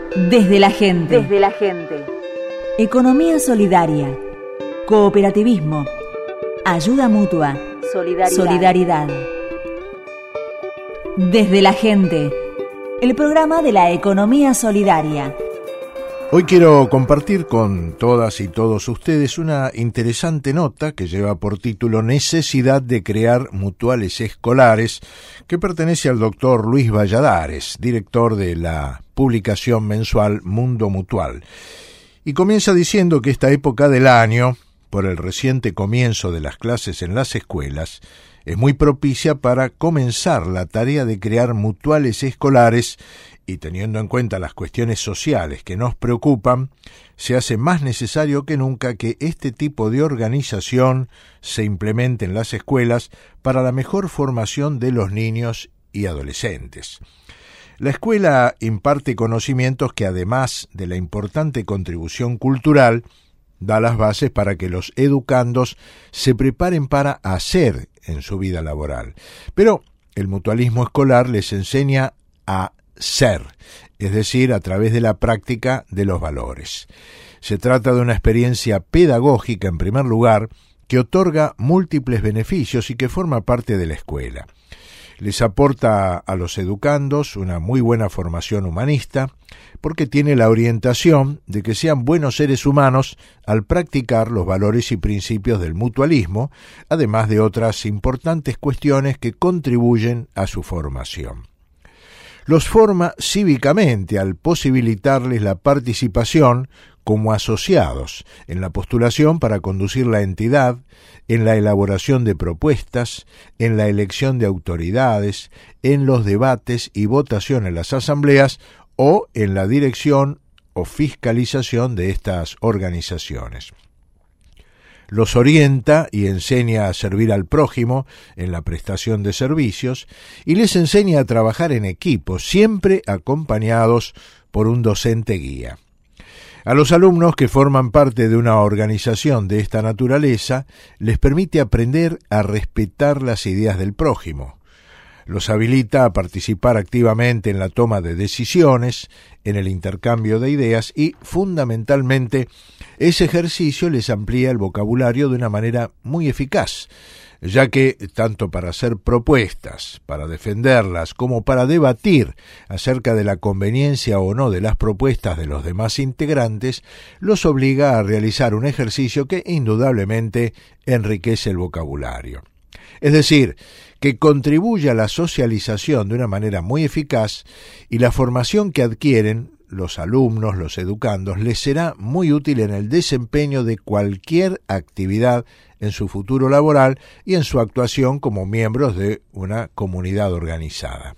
Desde la gente. Desde la gente. Economía solidaria. Cooperativismo. Ayuda mutua. Solidaridad. Desde la gente. El programa de la economía solidaria. Hoy quiero compartir con todas y todos ustedes una interesante nota que lleva por título Necesidad de crear mutuales escolares, que pertenece al doctor Luis Valladares, director de la publicación mensual Mundo Mutual. Y comienza diciendo que esta época del año, por el reciente comienzo de las clases en las escuelas, es muy propicia para comenzar la tarea de crear mutuales escolares y teniendo en cuenta las cuestiones sociales que nos preocupan, se hace más necesario que nunca que este tipo de organización se implemente en las escuelas para la mejor formación de los niños y adolescentes. La escuela imparte conocimientos que, además de la importante contribución cultural, da las bases para que los educandos se preparen para hacer en su vida laboral. Pero el mutualismo escolar les enseña a ser, es decir, a través de la práctica de los valores. Se trata de una experiencia pedagógica, en primer lugar, que otorga múltiples beneficios y que forma parte de la escuela. Les aporta a los educandos una muy buena formación humanista, porque tiene la orientación de que sean buenos seres humanos al practicar los valores y principios del mutualismo, además de otras importantes cuestiones que contribuyen a su formación. Los forma cívicamente al posibilitarles la participación como asociados en la postulación para conducir la entidad, en la elaboración de propuestas, en la elección de autoridades, en los debates y votación en las asambleas o en la dirección o fiscalización de estas organizaciones. Los orienta y enseña a servir al prójimo en la prestación de servicios y les enseña a trabajar en equipo, siempre acompañados por un docente guía. A los alumnos que forman parte de una organización de esta naturaleza les permite aprender a respetar las ideas del prójimo. Los habilita a participar activamente en la toma de decisiones, en el intercambio de ideas y, fundamentalmente, ese ejercicio les amplía el vocabulario de una manera muy eficaz, ya que, tanto para hacer propuestas, para defenderlas, como para debatir acerca de la conveniencia o no de las propuestas de los demás integrantes, los obliga a realizar un ejercicio que indudablemente enriquece el vocabulario. Es decir, que contribuye a la socialización de una manera muy eficaz y la formación que adquieren los alumnos, los educandos, les será muy útil en el desempeño de cualquier actividad en su futuro laboral y en su actuación como miembros de una comunidad organizada.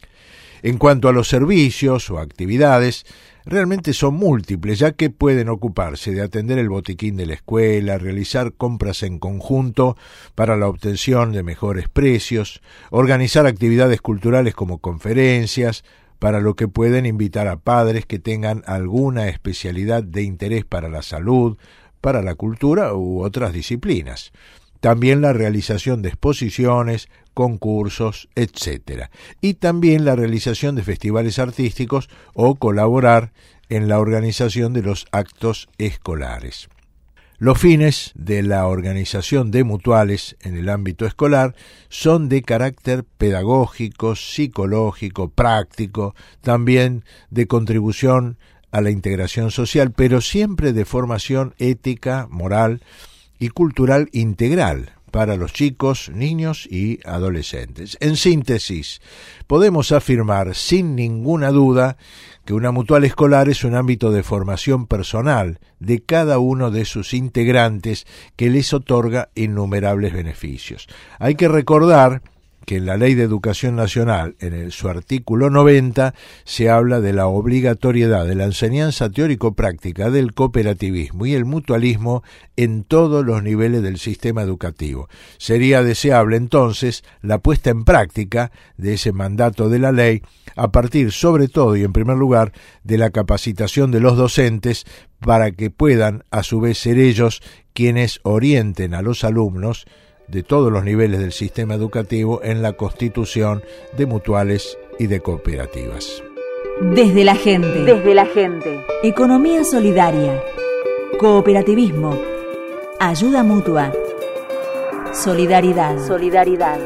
En cuanto a los servicios o actividades, realmente son múltiples, ya que pueden ocuparse de atender el botiquín de la escuela, realizar compras en conjunto para la obtención de mejores precios, organizar actividades culturales como conferencias, para lo que pueden invitar a padres que tengan alguna especialidad de interés para la salud, para la cultura u otras disciplinas. También la realización de exposiciones, concursos, etc. Y también la realización de festivales artísticos o colaborar en la organización de los actos escolares. Los fines de la organización de mutuales en el ámbito escolar son de carácter pedagógico, psicológico, práctico, también de contribución a la integración social, pero siempre de formación ética, moral y cultural integral para los chicos, niños y adolescentes. En síntesis, podemos afirmar sin ninguna duda que una mutual escolar es un ámbito de formación personal de cada uno de sus integrantes que les otorga innumerables beneficios. Hay que recordar que en la Ley de Educación Nacional, en su artículo 90, se habla de la obligatoriedad de la enseñanza teórico-práctica del cooperativismo y el mutualismo en todos los niveles del sistema educativo. Sería deseable, entonces, la puesta en práctica de ese mandato de la ley, a partir, sobre todo y en primer lugar, de la capacitación de los docentes para que puedan, a su vez, ser ellos quienes orienten a los alumnos de todos los niveles del sistema educativo en la constitución de mutuales y de cooperativas. Desde la gente. Desde la gente. Economía solidaria. Cooperativismo. Ayuda mutua. Solidaridad. Solidaridad.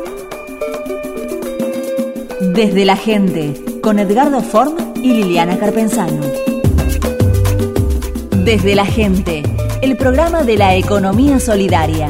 Desde la gente. Con Edgardo Form y Liliana Carpenzano. Desde la gente. El programa de la economía solidaria.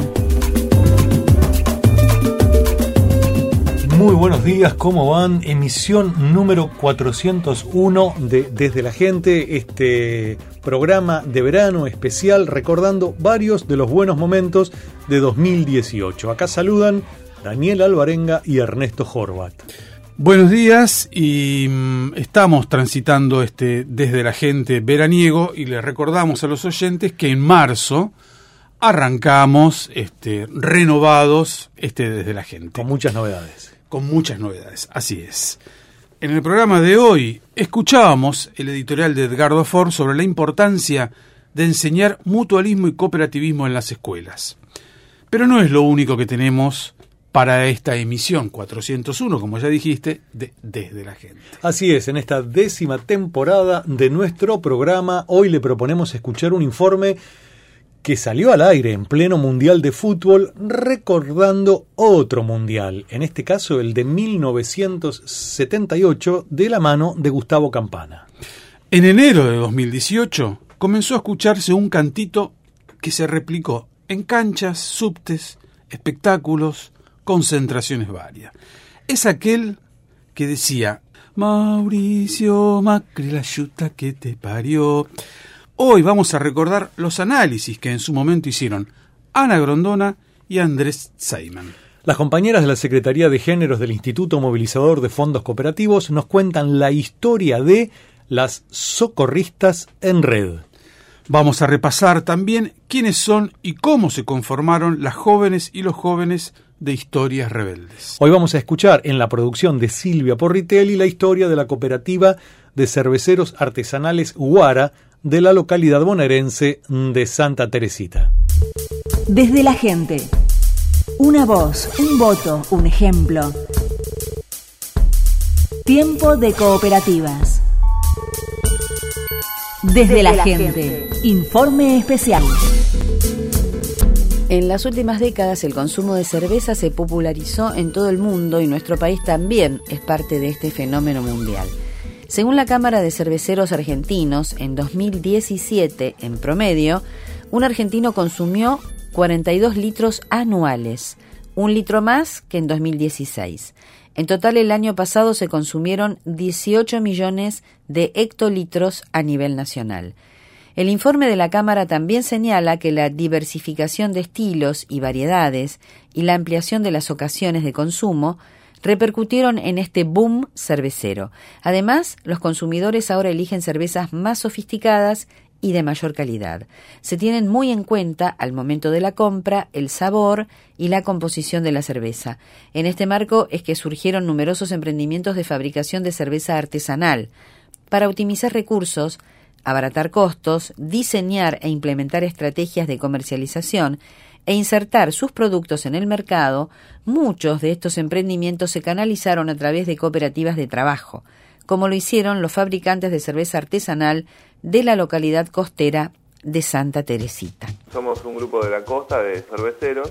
Muy buenos días, ¿cómo van? Emisión número 401 de Desde la Gente, este programa de verano especial recordando varios de los buenos momentos de 2018. Acá saludan Daniel Alvarenga y Ernesto Horvat. Buenos días, y estamos transitando Desde la Gente veraniego, y les recordamos a los oyentes que en marzo arrancamos renovados Desde la Gente. Con muchas novedades. Con muchas novedades, así es. En el programa de hoy escuchábamos el editorial de Edgardo Form sobre la importancia de enseñar mutualismo y cooperativismo en las escuelas. Pero no es lo único que tenemos para esta emisión 401, como ya dijiste, de Desde la Gente. Así es, en esta 10ª temporada de nuestro programa, hoy le proponemos escuchar un informe que salió al aire en pleno Mundial de Fútbol, recordando otro Mundial, en este caso el de 1978, de la mano de Gustavo Campana. En enero de 2018 comenzó a escucharse un cantito que se replicó en canchas, subtes, espectáculos, concentraciones varias. Es aquel que decía: Mauricio Macri, la yuta que te parió. Hoy vamos a recordar los análisis que en su momento hicieron Ana Grondona y Andrés Seiman. Las compañeras de la Secretaría de Géneros del Instituto Movilizador de Fondos Cooperativos nos cuentan la historia de las socorristas en red. Vamos a repasar también quiénes son y cómo se conformaron las jóvenes y los jóvenes de Historias Rebeldes. Hoy vamos a escuchar en la producción de Silvia Porritelli la historia de la cooperativa de cerveceros artesanales Guara, de la localidad bonaerense de Santa Teresita. Desde la gente. Una voz, un voto, un ejemplo. Tiempo de cooperativas. Desde la gente. Informe especial. En las últimas décadas el consumo de cerveza se popularizó en todo el mundo y nuestro país también es parte de este fenómeno mundial. Según la Cámara de Cerveceros Argentinos, en 2017, en promedio, un argentino consumió 42 litros anuales, 1 litro más que en 2016. En total, el año pasado se consumieron 18 millones de hectolitros a nivel nacional. El informe de la Cámara también señala que la diversificación de estilos y variedades y la ampliación de las ocasiones de consumo repercutieron en este boom cervecero. Además, los consumidores ahora eligen cervezas más sofisticadas y de mayor calidad. Se tienen muy en cuenta, al momento de la compra, el sabor y la composición de la cerveza. En este marco es que surgieron numerosos emprendimientos de fabricación de cerveza artesanal. Para optimizar recursos, abaratar costos, diseñar e implementar estrategias de comercialización e insertar sus productos en el mercado, muchos de estos emprendimientos se canalizaron a través de cooperativas de trabajo, como lo hicieron los fabricantes de cerveza artesanal de la localidad costera de Santa Teresita. Somos un grupo de la costa de cerveceros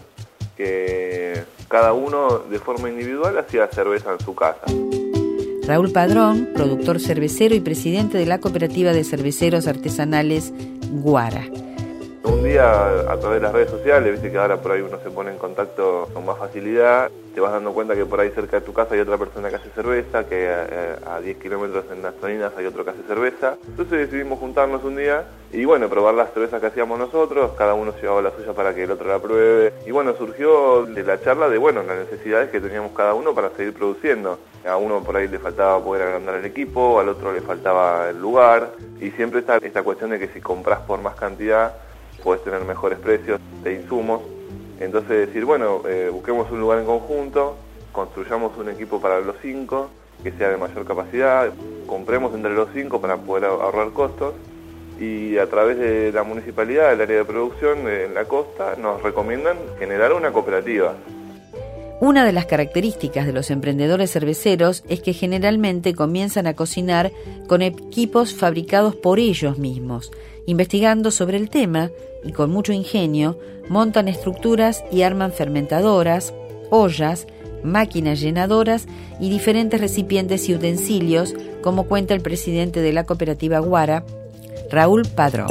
que cada uno de forma individual hacía cerveza en su casa. Raúl Padrón, productor cervecero y presidente de la cooperativa de cerveceros artesanales Guara. Un día, a través de las redes sociales, viste que ahora por ahí uno se pone en contacto con más facilidad, te vas dando cuenta que por ahí cerca de tu casa hay otra persona que hace cerveza, que a 10 kilómetros en Las Toninas hay otro que hace cerveza. Entonces decidimos juntarnos un día y bueno, probar las cervezas que hacíamos nosotros, cada uno llevaba la suya para que el otro la pruebe. Y bueno, surgió de la charla de las necesidades que teníamos cada uno para seguir produciendo. A uno por ahí le faltaba poder agrandar el equipo, al otro le faltaba el lugar, y siempre está esta cuestión de que si compras por más cantidad podés tener mejores precios de insumos. Entonces decir, busquemos un lugar en conjunto, construyamos un equipo para los 5, que sea de mayor capacidad, compremos entre los 5 para poder ahorrar costos, y a través de la municipalidad, del área de producción en la costa, nos recomiendan generar una cooperativa. Una de las características de los emprendedores cerveceros es que generalmente comienzan a cocinar con equipos fabricados por ellos mismos, investigando sobre el tema y con mucho ingenio montan estructuras y arman fermentadoras, ollas, máquinas llenadoras y diferentes recipientes y utensilios, como cuenta el presidente de la cooperativa Guara, Raúl Padrón.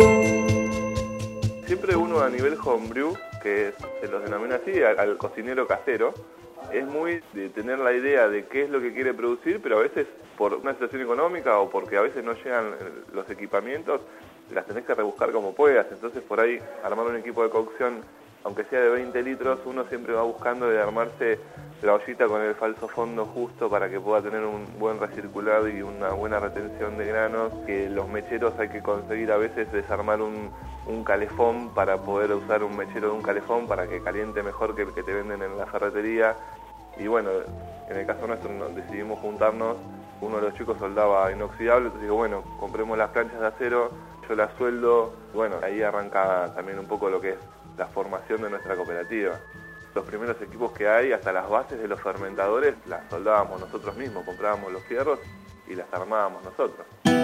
Siempre uno a nivel homebrew, que se los denomina así, al cocinero casero, es muy de tener la idea de qué es lo que quiere producir, pero a veces por una situación económica o porque a veces no llegan los equipamientos, las tenés que rebuscar como puedas. Entonces por ahí armar un equipo de cocción, aunque sea de 20 litros, uno siempre va buscando de armarse la ollita con el falso fondo justo para que pueda tener un buen recirculado y una buena retención de granos, que los mecheros hay que conseguir a veces desarmar un calefón para poder usar un mechero de un calefón para que caliente mejor que el que te venden en la ferretería. Y bueno, en el caso nuestro decidimos juntarnos, uno de los chicos soldaba inoxidable, entonces digo, bueno, compremos las planchas de acero, yo las sueldo, bueno, ahí arranca también un poco lo que es la formación de nuestra cooperativa. Los primeros equipos que hay, hasta las bases de los fermentadores, las soldábamos nosotros mismos, comprábamos los fierros y las armábamos nosotros.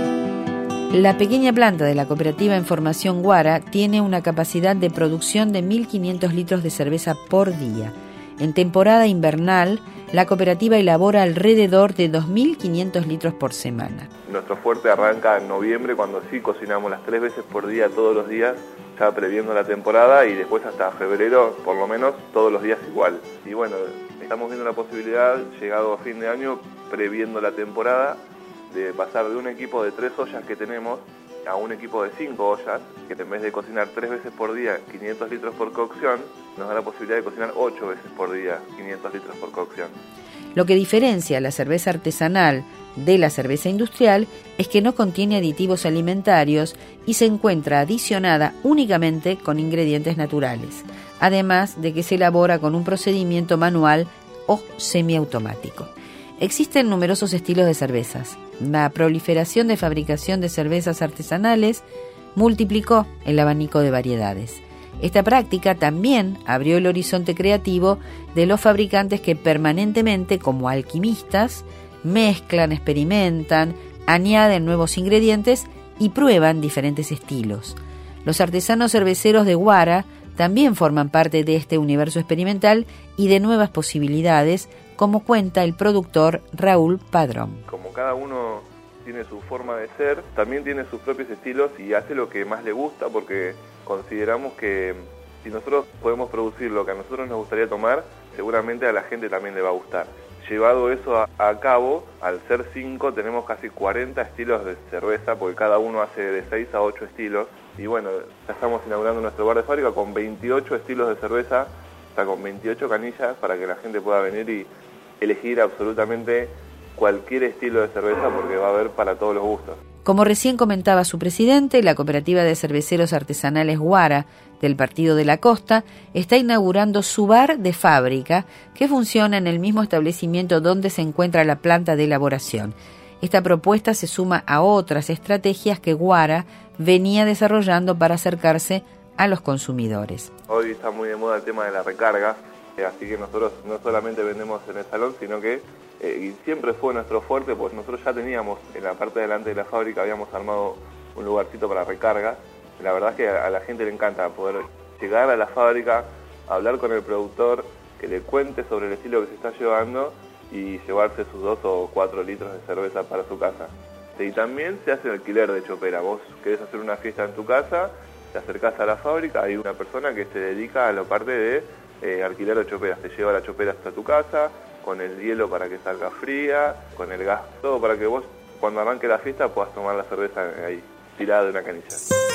La pequeña planta de la cooperativa en formación Guara tiene una capacidad de producción de 1.500 litros de cerveza por día. En temporada invernal, la cooperativa elabora alrededor de 2.500 litros por semana. Nuestro fuerte arranca en noviembre, cuando sí cocinamos las 3 veces por día, todos los días, ya previendo la temporada, y después hasta febrero, por lo menos, todos los días igual. Y bueno, estamos viendo la posibilidad, llegado a fin de año, previendo la temporada, de pasar de un equipo de 3 ollas que tenemos a un equipo de 5 ollas, que en vez de cocinar 3 veces por día 500 litros por cocción, nos da la posibilidad de cocinar 8 veces por día 500 litros por cocción. Lo que diferencia la cerveza artesanal de la cerveza industrial es que no contiene aditivos alimentarios y se encuentra adicionada únicamente con ingredientes naturales, además de que se elabora con un procedimiento manual o semiautomático. Existen numerosos estilos de cervezas. La proliferación de fabricación de cervezas artesanales multiplicó el abanico de variedades. Esta práctica también abrió el horizonte creativo de los fabricantes que permanentemente, como alquimistas, mezclan, experimentan, añaden nuevos ingredientes y prueban diferentes estilos. Los artesanos cerveceros de Guara también forman parte de este universo experimental y de nuevas posibilidades, como cuenta el productor Raúl Padrón. Como cada uno tiene su forma de ser, también tiene sus propios estilos y hace lo que más le gusta, porque consideramos que si nosotros podemos producir lo que a nosotros nos gustaría tomar, seguramente a la gente también le va a gustar. Llevado eso a cabo, al ser 5 tenemos casi 40 estilos de cerveza, porque cada uno hace de 6 a 8 estilos. Y bueno, ya estamos inaugurando nuestro bar de fábrica con 28 estilos de cerveza, o sea, con 28 canillas para que la gente pueda venir y elegir absolutamente cualquier estilo de cerveza, porque va a haber para todos los gustos. Como recién comentaba su presidente, la cooperativa de cerveceros artesanales Guara del Partido de la Costa está inaugurando su bar de fábrica, que funciona en el mismo establecimiento donde se encuentra la planta de elaboración. Esta propuesta se suma a otras estrategias que Guara venía desarrollando para acercarse a los consumidores. Hoy está muy de moda el tema de la recarga, así que nosotros no solamente vendemos en el salón, sino que y siempre fue nuestro fuerte, pues nosotros ya teníamos en la parte de delante de la fábrica, habíamos armado un lugarcito para recarga. La verdad es que a la gente le encanta poder llegar a la fábrica, hablar con el productor, que le cuente sobre el estilo que se está llevando y llevarse sus 2 o 4 litros de cerveza para su casa. Y también se hace alquiler de chopera. Vos querés hacer una fiesta en tu casa, te acercás a la fábrica, hay una persona que se dedica a la parte de alquiler de choperas. Te lleva la chopera hasta tu casa, con el hielo para que salga fría, con el gas, todo para que vos cuando arranque la fiesta puedas tomar la cerveza ahí, tirada de una canilla.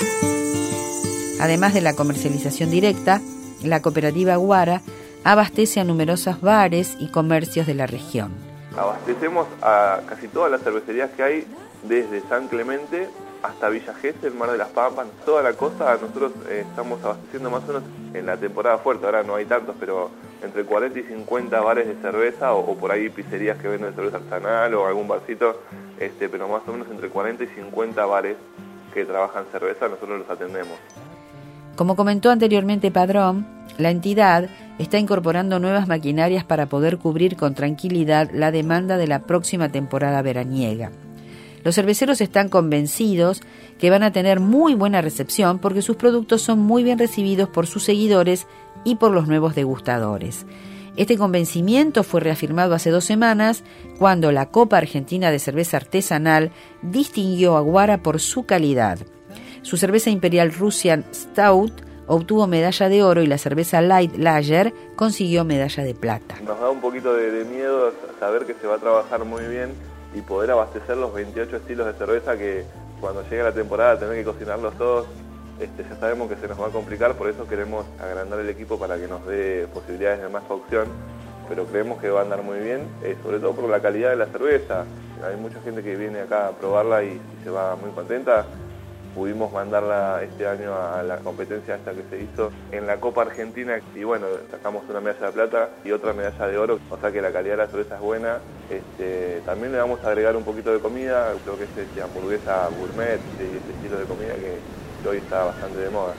Además de la comercialización directa, la cooperativa Guara abastece a numerosos bares y comercios de la región. Abastecemos a casi todas las cervecerías que hay, desde San Clemente hasta Villa Gesell, Mar de las Pampas, toda la costa. Nosotros estamos abasteciendo más o menos en la temporada fuerte, ahora no hay tantos, pero entre 40 y 50 bares de cerveza o por ahí pizzerías que venden cerveza artesanal o algún barcito, pero más o menos entre 40 y 50 bares que trabajan cerveza, nosotros los atendemos. Como comentó anteriormente Padrón, la entidad está incorporando nuevas maquinarias para poder cubrir con tranquilidad la demanda de la próxima temporada veraniega. Los cerveceros están convencidos que van a tener muy buena recepción porque sus productos son muy bien recibidos por sus seguidores y por los nuevos degustadores. Este convencimiento fue reafirmado hace 2 semanas cuando la Copa Argentina de Cerveza Artesanal distinguió a Guara por su calidad. Su cerveza imperial Russian Stout obtuvo medalla de oro y la cerveza Light Lager consiguió medalla de plata. Nos da un poquito de miedo saber que se va a trabajar muy bien y poder abastecer los 28 estilos de cerveza que cuando llegue la temporada tener que cocinarlos todos. Ya sabemos que se nos va a complicar, por eso queremos agrandar el equipo para que nos dé posibilidades de más opción, pero creemos que va a andar muy bien, sobre todo por la calidad de la cerveza. Hay mucha gente que viene acá a probarla y se va muy contenta. Pudimos mandarla este año a la competencia esta que se hizo en la Copa Argentina y bueno, sacamos una medalla de plata y otra medalla de oro, o sea que la calidad de la cerveza es buena. También le vamos a agregar un poquito de comida, lo que es hamburguesa gourmet y ese estilo de comida que hoy está bastante de moda.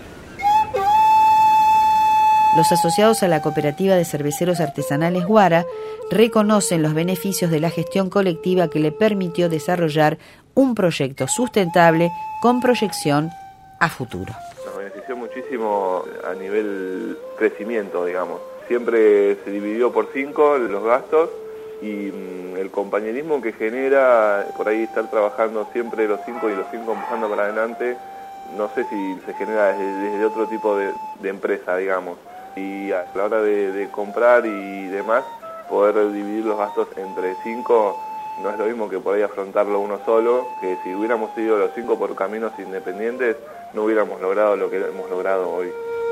Los asociados a la Cooperativa de Cerveceros Artesanales Guara reconocen los beneficios de la gestión colectiva que le permitió desarrollar un proyecto sustentable con proyección a futuro. Nos benefició muchísimo a nivel crecimiento, digamos. Siempre se dividió por 5 los gastos y el compañerismo que genera por ahí estar trabajando siempre los 5 y los 5 empujando para adelante, no sé si se genera desde otro tipo de empresa, digamos. Y a la hora de comprar y demás, poder dividir los gastos entre 5 no es lo mismo que por ahí afrontarlo uno solo, que si hubiéramos ido los 5 por caminos independientes, no hubiéramos logrado lo que hemos logrado hoy.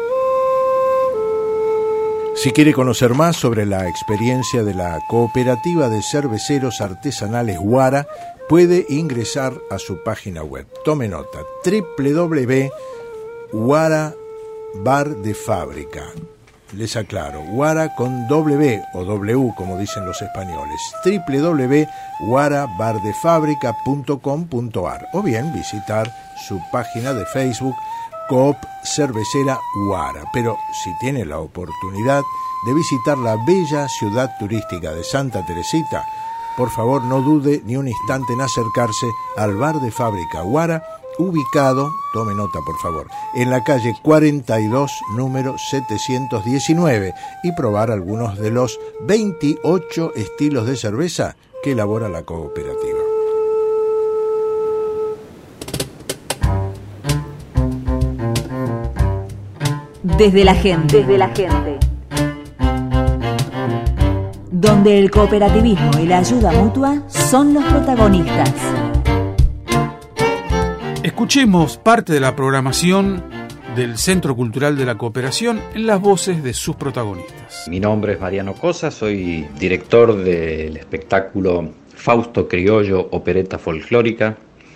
Si quiere conocer más sobre la experiencia de la Cooperativa de Cerveceros Artesanales Guara, puede ingresar a su página web. Tome nota, www.guarabardefábrica. Les aclaro, Guara con W o W, como dicen los españoles, www.guarabardefábrica.com.ar o bien visitar su página de Facebook Coop Cervecera Guara. Pero si tiene la oportunidad de visitar la bella ciudad turística de Santa Teresita, por favor no dude ni un instante en acercarse al Bar de Fábrica Guara, ubicado, tome nota por favor, en la calle 42, número 719, y probar algunos de los 28 estilos de cerveza que elabora la cooperativa. Desde la gente. Desde la gente. Donde el cooperativismo y la ayuda mutua son los protagonistas. Escuchemos parte de la programación del Centro Cultural de la Cooperación en las voces de sus protagonistas. Mi nombre es Mariano Cosa, soy director del espectáculo Fausto Criollo Opereta Folclórica,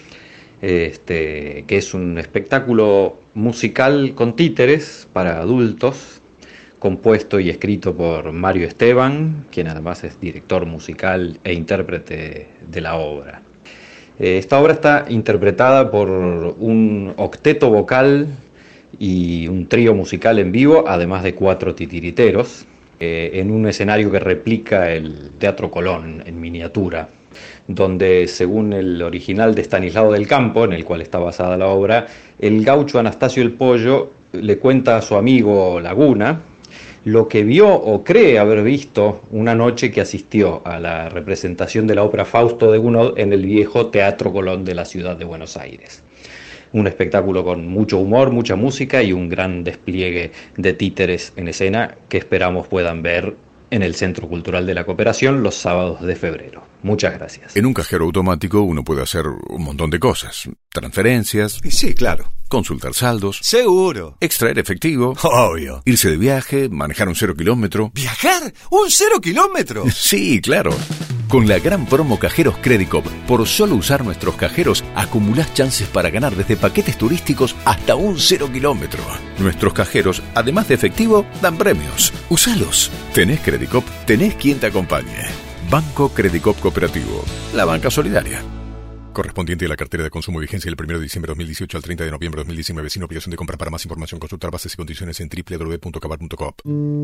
que es un espectáculo musical con títeres para adultos, compuesto y escrito por Mario Esteban, quien además es director musical e intérprete de la obra. Esta obra está interpretada por un octeto vocal y un trío musical en vivo, además de 4 titiriteros, en un escenario que replica el Teatro Colón en miniatura, donde, según el original de Estanislao del Campo, en el cual está basada la obra, el gaucho Anastasio el Pollo le cuenta a su amigo Laguna lo que vio o cree haber visto una noche que asistió a la representación de la ópera Fausto de Gounod en el viejo Teatro Colón de la ciudad de Buenos Aires. Un espectáculo con mucho humor, mucha música y un gran despliegue de títeres en escena que esperamos puedan ver en el Centro Cultural de la Cooperación los sábados de febrero. Muchas gracias. En un cajero automático uno puede hacer un montón de cosas. Transferencias. Sí, claro. Consultar saldos. Seguro. Extraer efectivo. Obvio. Irse de viaje, manejar un 0 kilómetro. ¿Viajar? ¿Un 0 kilómetro? Sí, claro. Con la gran promo Cajeros Credicop, por solo usar nuestros cajeros, acumulás chances para ganar desde paquetes turísticos hasta un 0 kilómetro. Nuestros cajeros, además de efectivo, dan premios. Usalos. Tenés Credicop, tenés quien te acompañe. Banco Credicop Cooperativo, la banca solidaria. correspondiente a la cartera de consumo vigencia del 1 de diciembre de 2018 al 30 de noviembre de 2019, sin obligación de compra. Para más información, consultar bases y condiciones en www.cabar.coop.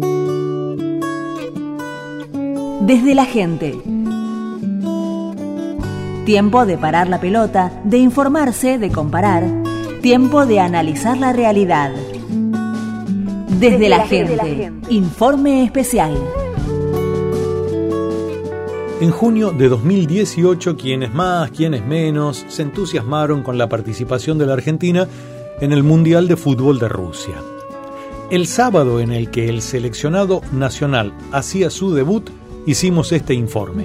Desde la gente. Tiempo de parar la pelota, de informarse, de comparar. Tiempo de analizar la realidad. Desde la gente. Informe especial. En junio de 2018, quienes más, quienes menos, se entusiasmaron con la participación de la Argentina en el Mundial de Fútbol de Rusia. El sábado en el que el seleccionado nacional hacía su debut, hicimos este informe.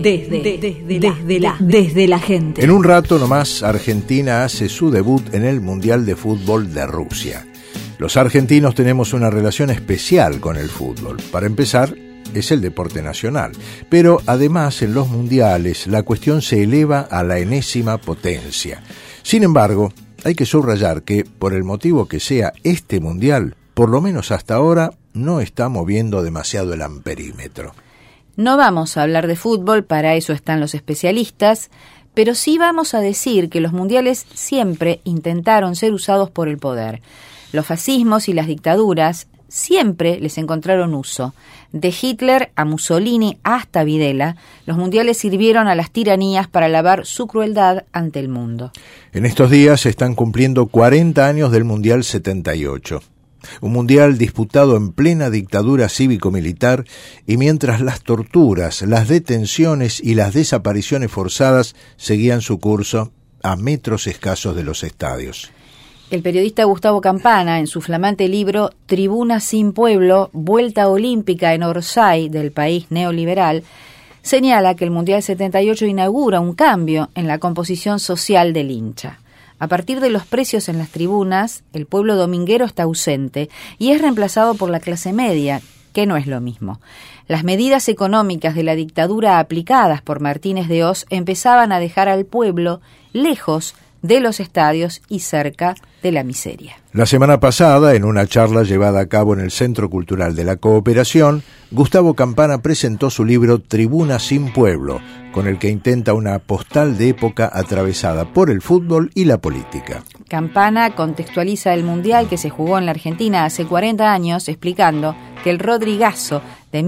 Desde la gente. En un rato nomás, Argentina hace su debut en el Mundial de Fútbol de Rusia. Los argentinos tenemos una relación especial con el fútbol. Para empezar, es el deporte nacional. Pero además, en los mundiales, la cuestión se eleva a la enésima potencia. Sin embargo, hay que subrayar que, por el motivo que sea este mundial, por lo menos hasta ahora, no está moviendo demasiado el amperímetro. No vamos a hablar de fútbol, para eso están los especialistas, pero sí vamos a decir que los mundiales siempre intentaron ser usados por el poder. Los fascismos y las dictaduras siempre les encontraron uso. De Hitler a Mussolini hasta Videla, los mundiales sirvieron a las tiranías para lavar su crueldad ante el mundo. En estos días se están cumpliendo 40 años del Mundial 78. Un mundial disputado en plena dictadura cívico-militar y mientras las torturas, las detenciones y las desapariciones forzadas seguían su curso a metros escasos de los estadios. El periodista Gustavo Campana, en su flamante libro Tribuna sin pueblo, vuelta olímpica en Orsay del país neoliberal, señala que el Mundial 78 inaugura un cambio en la composición social del hincha. A partir de los precios en las tribunas, el pueblo dominguero está ausente y es reemplazado por la clase media, que no es lo mismo. Las medidas económicas de la dictadura aplicadas por Martínez de Hoz empezaban a dejar al pueblo lejos de los estadios y cerca de la miseria. La semana pasada, en una charla llevada a cabo en el Centro Cultural de la Cooperación, Gustavo Campana presentó su libro Tribuna sin pueblo, con el que intenta una postal de época atravesada por el fútbol y la política. Campana contextualiza el Mundial que se jugó en la Argentina hace 40 años, explicando que el Rodrigazo de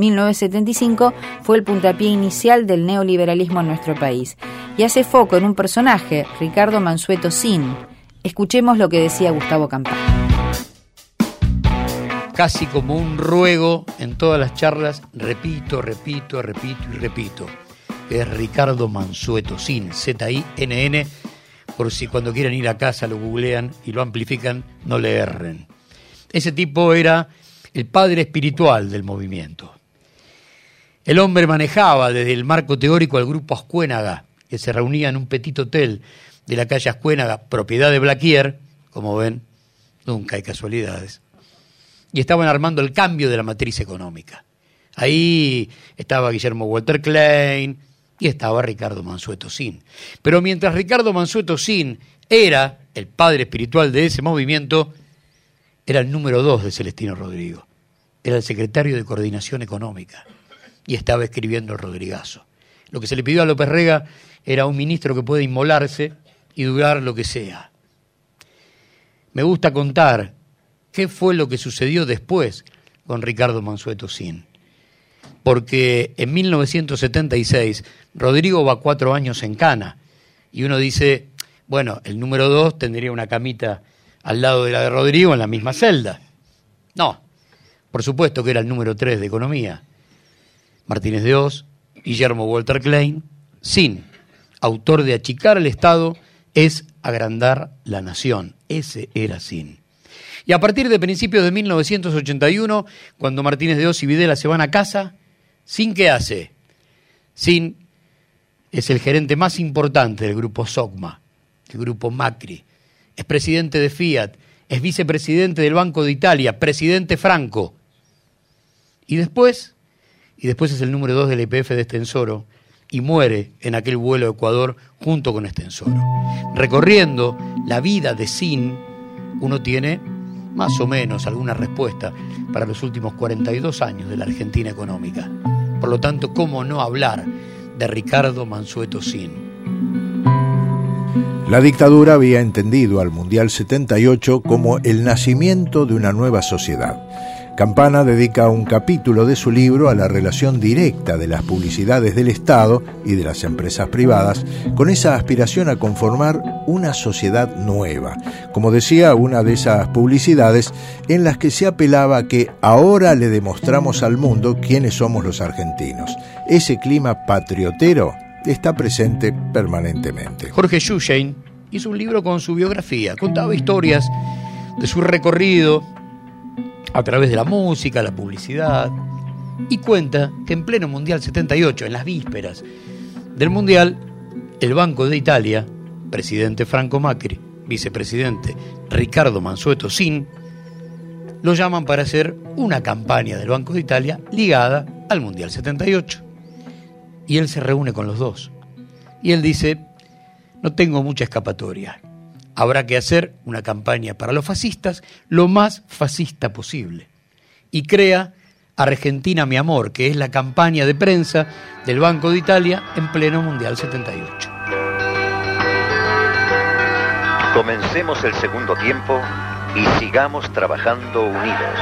1975 fue el puntapié inicial del neoliberalismo en nuestro país. Y hace foco en un personaje, Ricardo Mansueto Sin. Escuchemos lo que decía Gustavo Campana. Casi como un ruego en todas las charlas, repito. Es Ricardo Mansueto Sin, Z-I-N-N, por si cuando quieran ir a casa lo googlean y lo amplifican, no le erren. Ese tipo era el padre espiritual del movimiento. El hombre manejaba desde el marco teórico al grupo Ascuénaga, que se reunía en un petit hotel de la calle Ascuénaga, propiedad de Blaquier, como ven, nunca hay casualidades, y estaban armando el cambio de la matriz económica. Ahí estaba Guillermo Walter Klein y estaba Ricardo Mansueto Sin. Pero mientras Ricardo Mansueto Sin era el padre espiritual de ese movimiento, era el número 2 de Celestino Rodrigo, era el secretario de Coordinación Económica y estaba escribiendo el Rodrigazo. Lo que se le pidió a López Rega era un ministro que puede inmolarse y durar lo que sea. Me gusta contar qué fue lo que sucedió después con Ricardo Mansueto Sin. Porque en 1976 Rodrigo va 4 años en cana y uno dice, bueno, el número 2 tendría una camita al lado de la de Rodrigo en la misma celda. No, por supuesto que era el número 3 de Economía. Martínez de Hoz, Guillermo Walter Klein, Sin, autor de Achicar el Estado es agrandar la nación. Ese era Sin. Y a partir de principios de 1981, cuando Martínez de Hoz y Videla se van a casa, Sin, ¿qué hace? Sin es el gerente más importante del grupo SOCMA, el grupo Macri. Es presidente de Fiat, es vicepresidente del Banco de Italia, presidente Franco. Y después es el número 2 del YPF de Estensoro y muere en aquel vuelo a Ecuador junto con Estensoro. Recorriendo la vida de Sin, uno tiene más o menos alguna respuesta para los últimos 42 años de la Argentina económica. Por lo tanto, ¿cómo no hablar de Ricardo Mansueto Sin? La dictadura había entendido al Mundial 78 como el nacimiento de una nueva sociedad. Campana dedica un capítulo de su libro a la relación directa de las publicidades del Estado y de las empresas privadas con esa aspiración a conformar una sociedad nueva. Como decía una de esas publicidades en las que se apelaba a que ahora le demostramos al mundo quiénes somos los argentinos. Ese clima patriotero está presente permanentemente. Jorge Shushane hizo un libro con su biografía, contaba historias de su recorrido a través de la música, la publicidad, y cuenta que en pleno Mundial 78, en las vísperas del Mundial, el Banco de Italia, presidente Franco Macri, vicepresidente Riccardo Mansueto Sin, lo llaman para hacer una campaña del Banco de Italia ligada al Mundial 78. Y él se reúne con los dos. Y él dice, no tengo mucha escapatoria. Habrá que hacer una campaña para los fascistas lo más fascista posible. Y crea Argentina mi amor, que es la campaña de prensa del Banco de Italia en pleno Mundial 78. Comencemos el segundo tiempo y sigamos trabajando unidos.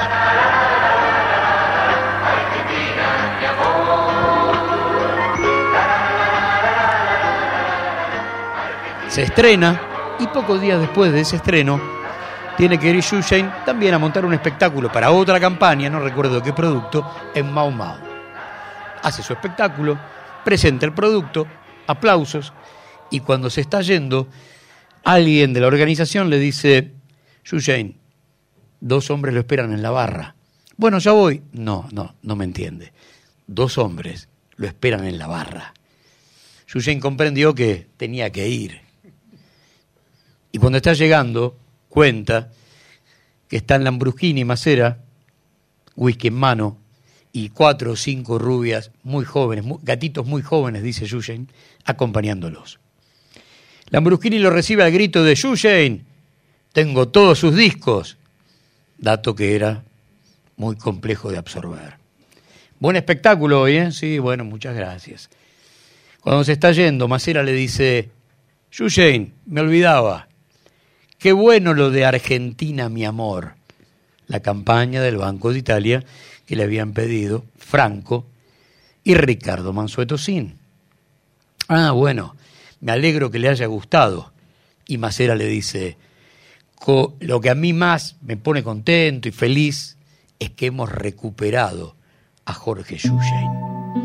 Se estrena y pocos días después de ese estreno tiene que ir Shushane también a montar un espectáculo para otra campaña, no recuerdo qué producto, en Mau Mau. Hace su espectáculo, presenta el producto, aplausos, y cuando se está yendo, alguien de la organización le dice, Shushane, 2 hombres lo esperan en la barra. Bueno, ya voy. No me entiende. 2 hombres lo esperan en la barra. Shushane comprendió que tenía que ir. Y cuando está llegando, cuenta que están Lambrusquini y Macera, whisky en mano, y 4 o 5 rubias muy jóvenes, gatitos muy jóvenes, dice Shushane, acompañándolos. Lambrusquini lo recibe al grito de Shushane, tengo todos sus discos, dato que era muy complejo de absorber. Buen espectáculo hoy, ¿eh? Sí, bueno, muchas gracias. Cuando se está yendo, Macera le dice, Shushane, me olvidaba, qué bueno lo de Argentina mi amor, la campaña del Banco de Italia que le habían pedido Franco y Riccardo Mansueto Sin. Ah, bueno, me alegro que le haya gustado. Y Macera le dice, lo que a mí más me pone contento y feliz es que hemos recuperado a Jorge Shushane.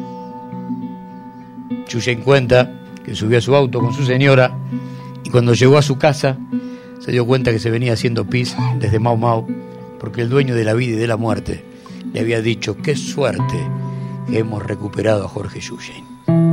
Shushane cuenta que subió a su auto con su señora y cuando llegó a su casa se dio cuenta que se venía haciendo pis desde Mau Mau porque el dueño de la vida y de la muerte le había dicho, qué suerte que hemos recuperado a Jorge Shushane.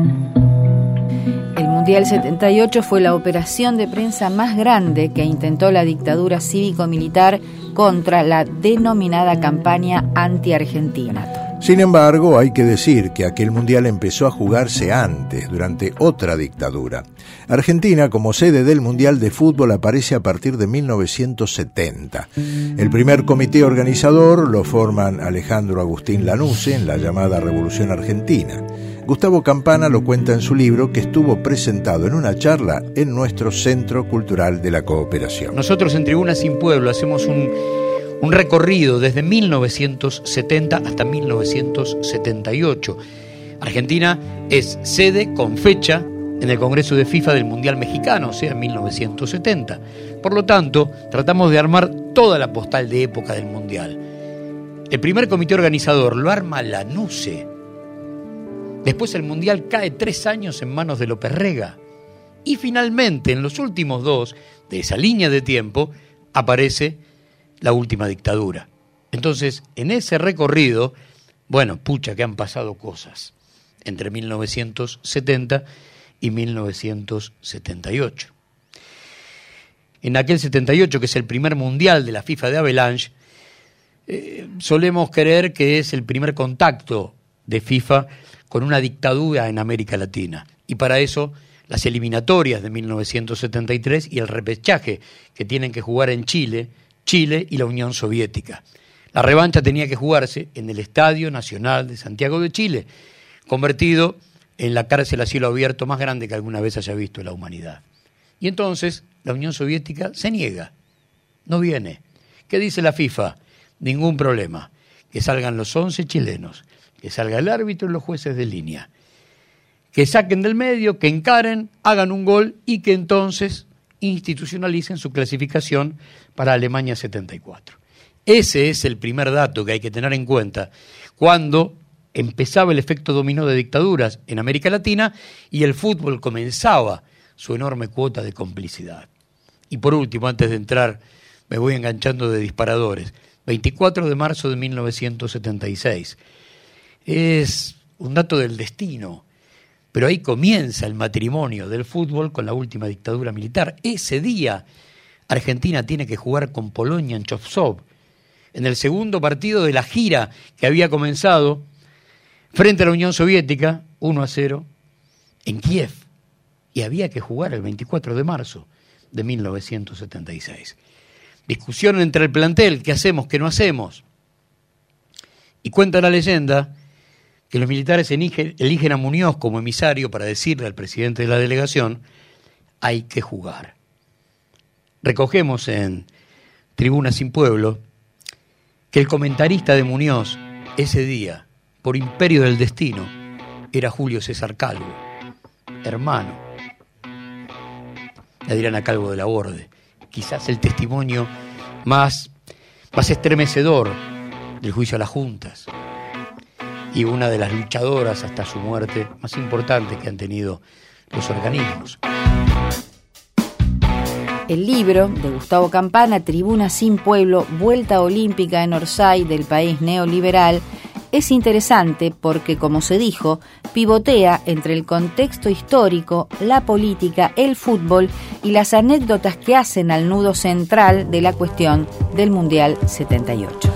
El Mundial 78 fue la operación de prensa más grande que intentó la dictadura cívico-militar contra la denominada campaña anti-argentina. Sin embargo, hay que decir que aquel mundial empezó a jugarse antes, durante otra dictadura. Argentina, como sede del Mundial de Fútbol, aparece a partir de 1970. El primer comité organizador lo forman Alejandro Agustín Lanusse en la llamada Revolución Argentina. Gustavo Campana lo cuenta en su libro, que estuvo presentado en una charla en nuestro Centro Cultural de la Cooperación. Nosotros en Tribuna Sin Pueblo hacemos un recorrido desde 1970 hasta 1978. Argentina es sede con fecha en el Congreso de FIFA del Mundial Mexicano, o sea, en 1970. Por lo tanto, tratamos de armar toda la postal de época del Mundial. El primer comité organizador lo arma Lanusse. Después el Mundial cae 3 años en manos de López Rega. Y finalmente, en los últimos 2 de esa línea de tiempo, aparece la última dictadura. Entonces, en ese recorrido, bueno, pucha que han pasado cosas entre 1970 y 1978. En aquel 78, que es el primer mundial de la FIFA de Avalanche, solemos creer que es el primer contacto de FIFA con una dictadura en América Latina. Y para eso, las eliminatorias de 1973 y el repechaje que tienen que jugar en Chile y la Unión Soviética. La revancha tenía que jugarse en el Estadio Nacional de Santiago de Chile, convertido en la cárcel a cielo abierto más grande que alguna vez haya visto la humanidad. Y entonces la Unión Soviética se niega, no viene. ¿Qué dice la FIFA? Ningún problema, que salgan los 11 chilenos, que salga el árbitro y los jueces de línea, que saquen del medio, que encaren, hagan un gol y que entonces institucionalicen su clasificación para Alemania 74. Ese es el primer dato que hay que tener en cuenta cuando empezaba el efecto dominó de dictaduras en América Latina y el fútbol comenzaba su enorme cuota de complicidad. Y por último, antes de entrar, me voy enganchando de disparadores. 24 de marzo de 1976. Es un dato del destino, pero ahí comienza el matrimonio del fútbol con la última dictadura militar. Ese día, Argentina tiene que jugar con Polonia en Chopsov, en el segundo partido de la gira que había comenzado frente a la Unión Soviética, 1-0, en Kiev. Y había que jugar el 24 de marzo de 1976. Discusión entre el plantel, ¿qué hacemos, qué no hacemos? Y cuenta la leyenda que los militares eligen a Muñoz como emisario para decirle al presidente de la delegación, hay que jugar. Recogemos en Tribuna Sin Pueblo que el comentarista de Muñoz ese día, por imperio del destino, era Julio César Calvo, hermano de Adriana Calvo de la Borde, quizás el testimonio más estremecedor del juicio a las juntas y una de las luchadoras hasta su muerte más importantes que han tenido los organismos. El libro de Gustavo Campana, Tribuna Sin Pueblo, Vuelta Olímpica en Orsay del país neoliberal, es interesante porque, como se dijo, pivotea entre el contexto histórico, la política, el fútbol y las anécdotas que hacen al nudo central de la cuestión del Mundial 78.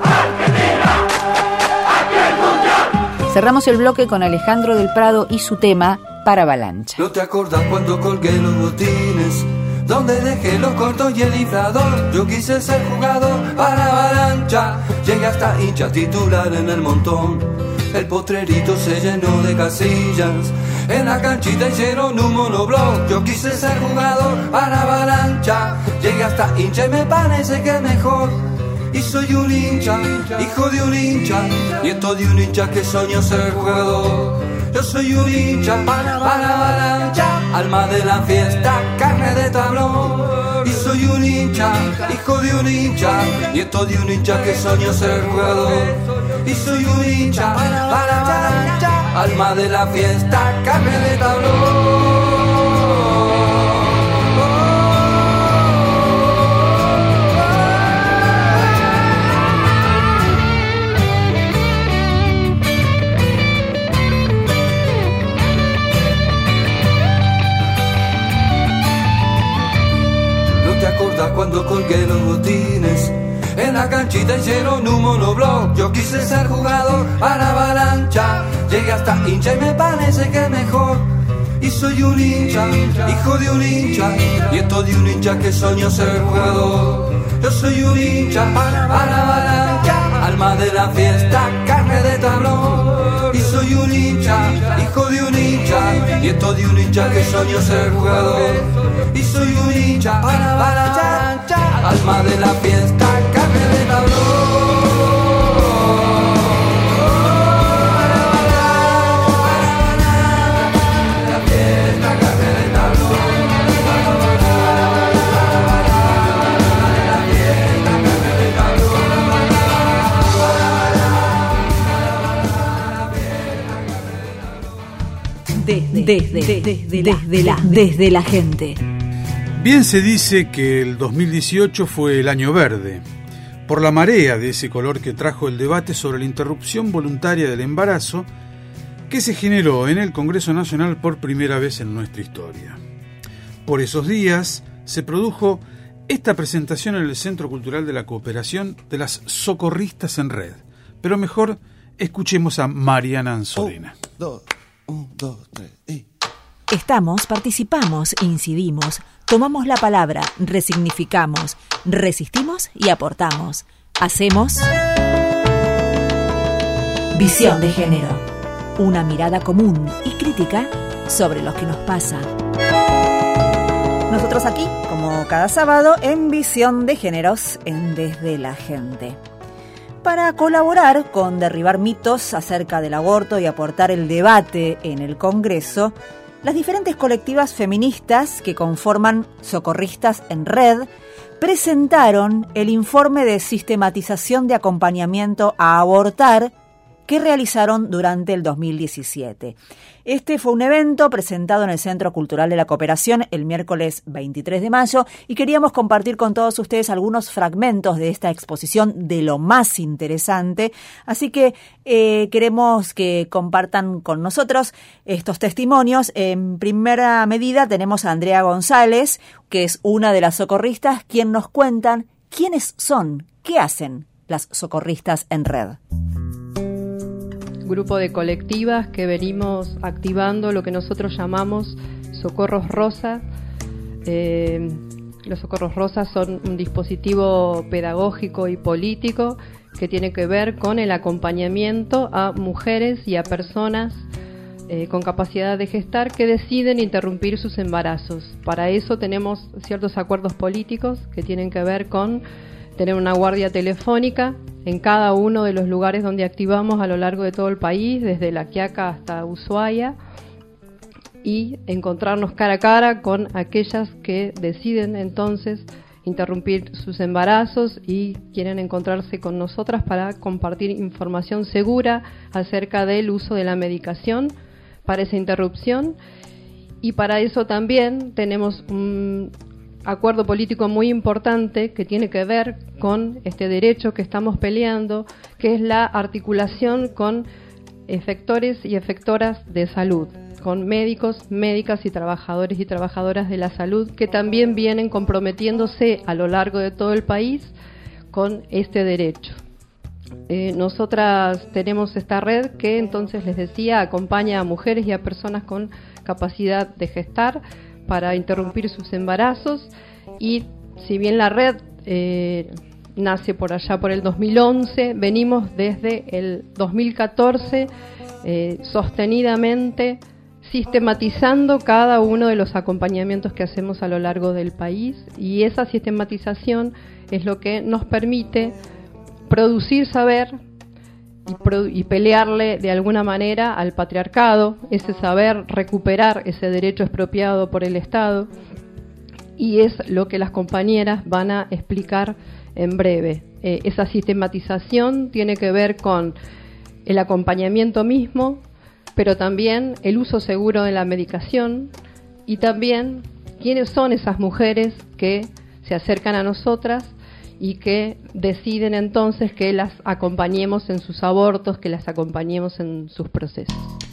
Cerramos el bloque con Alejandro del Prado y su tema Para Avalancha. ¿No te acordás cuando colgué los botines? Donde dejé los cortos y el inflador. Yo quise ser jugador para Avalancha. Llegué hasta hincha titular en el montón. El potrerito se llenó de casillas. En la canchita hicieron un monobloc. Yo quise ser jugador para Avalancha. Llegué hasta hincha y me parece que es mejor. Y soy un hincha, hijo de un hincha, nieto de un hincha que soñó ser jugador. Yo soy un hincha para Avalancha, alma de la fiesta, carne de tablón. Y soy un hincha, hijo de un hincha, nieto de un hincha que soñó ser jugador. Y soy un hincha para Avalancha, alma de la fiesta, carne de tablón. Cuando colgué los botines, en la canchita hicieron un monobloc. Yo quise ser jugador para Avalancha. Llegué hasta hincha y me parece que es mejor. Y soy un hincha, hijo de un hincha, nieto de un hincha que soñó ser jugador. Yo soy un hincha para Avalancha, alma de la fiesta, carne de tablón. Y soy un hincha, hijo de un hincha, nieto de un hincha que soñó ser jugador. Y soy un hincha para Avalancha, alma de la fiesta, carne de tablón. Desde la gente. Bien se dice que el 2018 fue el año verde, por la marea de ese color que trajo el debate sobre la interrupción voluntaria del embarazo que se generó en el Congreso Nacional por primera vez en nuestra historia. Por esos días se produjo esta presentación en el Centro Cultural de la Cooperación de las Socorristas en Red. Pero mejor escuchemos a Mariana Anzorena. 1, 2, 3 y... Estamos, participamos, incidimos, tomamos la palabra, resignificamos, resistimos y aportamos. Hacemos Visión de Género, una mirada común y crítica sobre lo que nos pasa. Nosotros aquí, como cada sábado, en Visión de Géneros, en Desde la Gente. Para colaborar con derribar mitos acerca del aborto y aportar el debate en el Congreso, las diferentes colectivas feministas que conforman Socorristas en Red presentaron el informe de sistematización de acompañamiento a abortar que realizaron durante el 2017. Este fue un evento presentado en el Centro Cultural de la Cooperación el miércoles 23 de mayo y queríamos compartir con todos ustedes algunos fragmentos de esta exposición de lo más interesante. Así que queremos que compartan con nosotros estos testimonios. En primera medida tenemos a Andrea González, que es una de las socorristas, quien nos cuentan quiénes son, qué hacen las Socorristas en Red. Grupo de colectivas que venimos activando lo que nosotros llamamos Socorros Rosas. Los Socorros Rosas son un dispositivo pedagógico y político que tiene que ver con el acompañamiento a mujeres y a personas con capacidad de gestar que deciden interrumpir sus embarazos. Para eso tenemos ciertos acuerdos políticos que tienen que ver con tener una guardia telefónica en cada uno de los lugares donde activamos a lo largo de todo el país, desde La Quiaca hasta Ushuaia, y encontrarnos cara a cara con aquellas que deciden entonces interrumpir sus embarazos y quieren encontrarse con nosotras para compartir información segura acerca del uso de la medicación para esa interrupción. Y para eso también tenemos un acuerdo político muy importante que tiene que ver con este derecho que estamos peleando, que es la articulación con efectores y efectoras de salud, con médicos, médicas y trabajadores y trabajadoras de la salud que también vienen comprometiéndose a lo largo de todo el país con este derecho. Nosotras tenemos esta red que entonces les decía acompaña a mujeres y a personas con capacidad de gestar para interrumpir sus embarazos, y si bien la red nace por allá por el 2011, venimos desde el 2014 sostenidamente sistematizando cada uno de los acompañamientos que hacemos a lo largo del país, y esa sistematización es lo que nos permite producir saber y pelearle de alguna manera al patriarcado, ese saber, recuperar ese derecho expropiado por el Estado, y es lo que las compañeras van a explicar en breve. Esa sistematización tiene que ver con el acompañamiento mismo, pero también el uso seguro de la medicación, y también quiénes son esas mujeres que se acercan a nosotras y que deciden entonces que las acompañemos en sus abortos, que las acompañemos en sus procesos.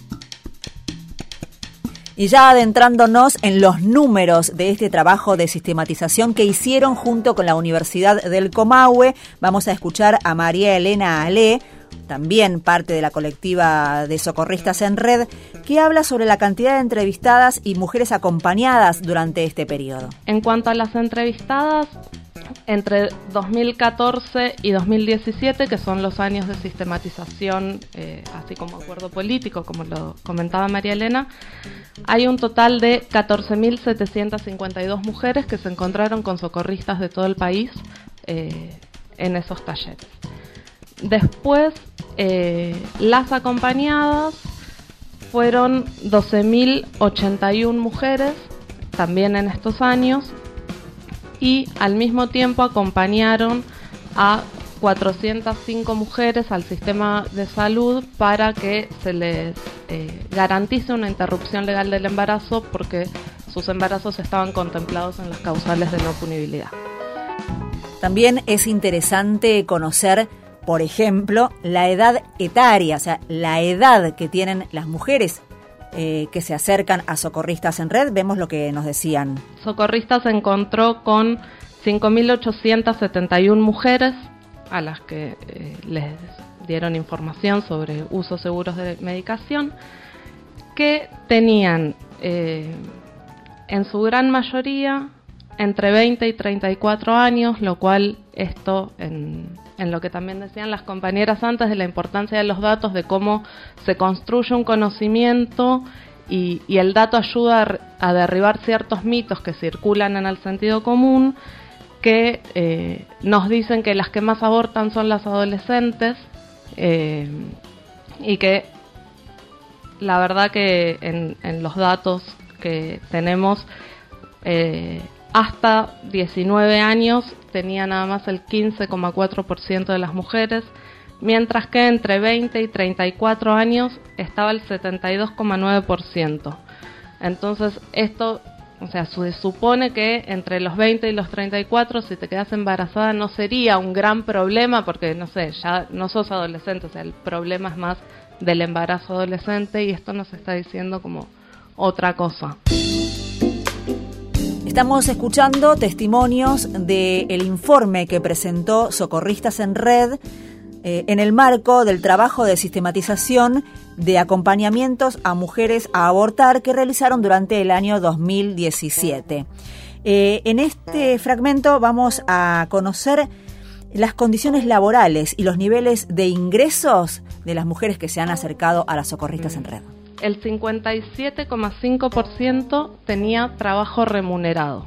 Y ya adentrándonos en los números de este trabajo de sistematización que hicieron junto con la Universidad del Comahue, vamos a escuchar a María Elena Ale, también parte de la colectiva de Socorristas en Red, que habla sobre la cantidad de entrevistadas y mujeres acompañadas durante este periodo. En cuanto a las entrevistadas, entre 2014 y 2017, que son los años de sistematización, así como acuerdo político, como lo comentaba María Elena, hay un total de 14.752 mujeres que se encontraron con socorristas de todo el país en esos talleres. Después, las acompañadas fueron 12.081 mujeres, también en estos años, y al mismo tiempo acompañaron a 405 mujeres al sistema de salud para que se les garantice una interrupción legal del embarazo, porque sus embarazos estaban contemplados en las causales de no punibilidad. También es interesante conocer, por ejemplo, la edad etaria, o sea, la edad que tienen las mujeres que se acercan a Socorristas en Red. Vemos lo que nos decían. Socorristas se encontró con 5.871 mujeres a las que les dieron información sobre usos seguros de medicación, que tenían en su gran mayoría entre 20 y 34 años, lo cual esto en lo que también decían las compañeras antes de la importancia de los datos, de cómo se construye un conocimiento y el dato ayuda a derribar ciertos mitos que circulan en el sentido común, que nos dicen que las que más abortan son las adolescentes, y que la verdad que en los datos que tenemos, hasta 19 años tenía nada más el 15,4% de las mujeres, mientras que entre 20 y 34 años estaba el 72,9%. Entonces esto, o sea, se supone que entre los 20 y los 34, si te quedas embarazada, no sería un gran problema, porque, no sé, ya no sos adolescente, o sea, el problema es más del embarazo adolescente, y esto nos está diciendo como otra cosa. Estamos escuchando testimonios del informe que presentó Socorristas en Red en el marco del trabajo de sistematización de acompañamientos a mujeres a abortar que realizaron durante el año 2017. En este fragmento vamos a conocer las condiciones laborales y los niveles de ingresos de las mujeres que se han acercado a las Socorristas en Red. El 57,5% tenía trabajo remunerado,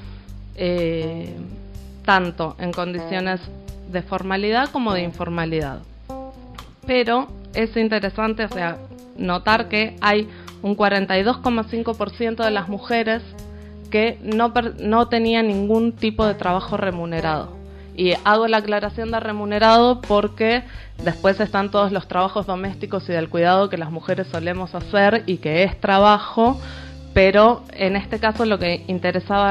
tanto en condiciones de formalidad como de informalidad. Pero es interesante, o sea, notar que hay un 42,5% de las mujeres que no tenían ningún tipo de trabajo remunerado. Y hago la aclaración de remunerado porque después están todos los trabajos domésticos y del cuidado que las mujeres solemos hacer y que es trabajo, pero en este caso lo que interesaba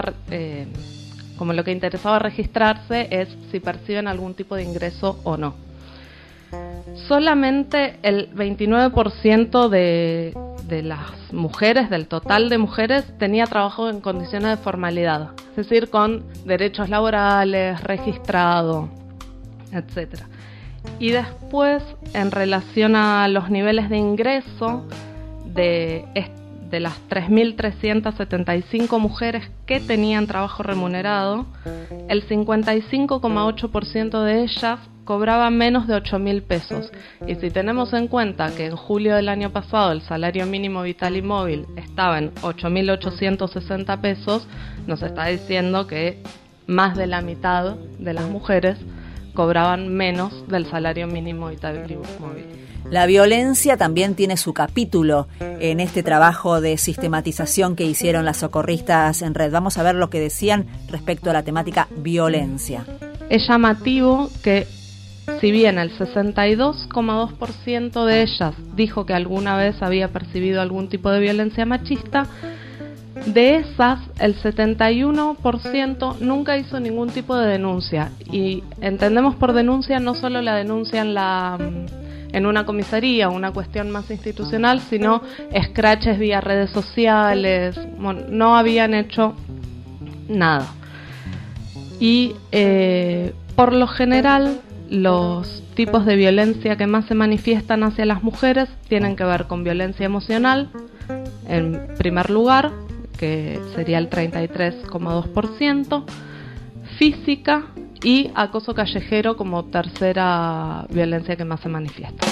registrarse es si perciben algún tipo de ingreso o no. Solamente el 29% de las mujeres, del total de mujeres, tenía trabajo en condiciones de formalidad, es decir, con derechos laborales, registrado, etc. Y después, en relación a los niveles de ingreso de las 3.375 mujeres que tenían trabajo remunerado, el 55,8% de ellas cobraba menos de 8.000 pesos. Y si tenemos en cuenta que en julio del año pasado el salario mínimo vital y móvil estaba en 8.860 pesos, nos está diciendo que más de la mitad de las mujeres cobraban menos del salario mínimo vital y móvil. La violencia también tiene su capítulo en este trabajo de sistematización que hicieron las Socorristas en Red. Vamos a ver lo que decían respecto a la temática violencia. Es llamativo que, si bien el 62,2% de ellas dijo que alguna vez había percibido algún tipo de violencia machista, de esas el 71% nunca hizo ningún tipo de denuncia. Y entendemos por denuncia no solo la denuncia en una comisaría, una cuestión más institucional, sino scratches vía redes sociales. No habían hecho nada. Y por lo general, los tipos de violencia que más se manifiestan hacia las mujeres tienen que ver con violencia emocional, en primer lugar, que sería el 33,2%, física y acoso callejero como tercera violencia que más se manifiesta.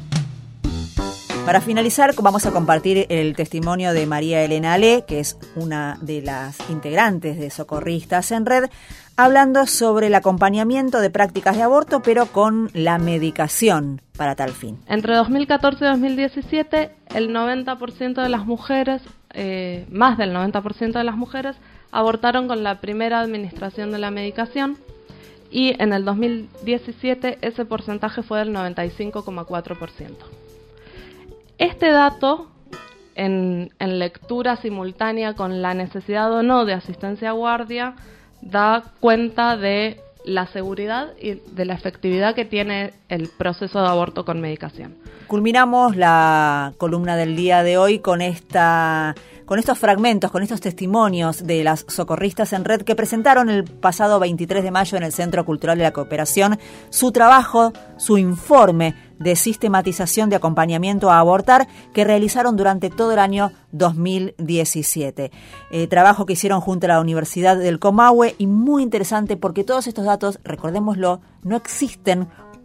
Para finalizar, vamos a compartir el testimonio de María Elena Ale, que es una de las integrantes de Socorristas en Red, hablando sobre el acompañamiento de prácticas de aborto, pero con la medicación para tal fin. Entre 2014 y 2017, el 90% de las mujeres, más del 90% de las mujeres, abortaron con la primera administración de la medicación, y en el 2017 ese porcentaje fue del 95,4%. Este dato, en lectura simultánea con la necesidad o no de asistencia a guardia, da cuenta de la seguridad y de la efectividad que tiene el proceso de aborto con medicación. Culminamos la columna del día de hoy con estos fragmentos, con estos testimonios de las Socorristas en Red que presentaron el pasado 23 de mayo en el Centro Cultural de la Cooperación su trabajo, su informe de sistematización de acompañamiento a abortar que realizaron durante todo el año 2017. Trabajo que hicieron junto a la Universidad del Comahue y muy interesante porque todos estos datos, recordémoslo, no existen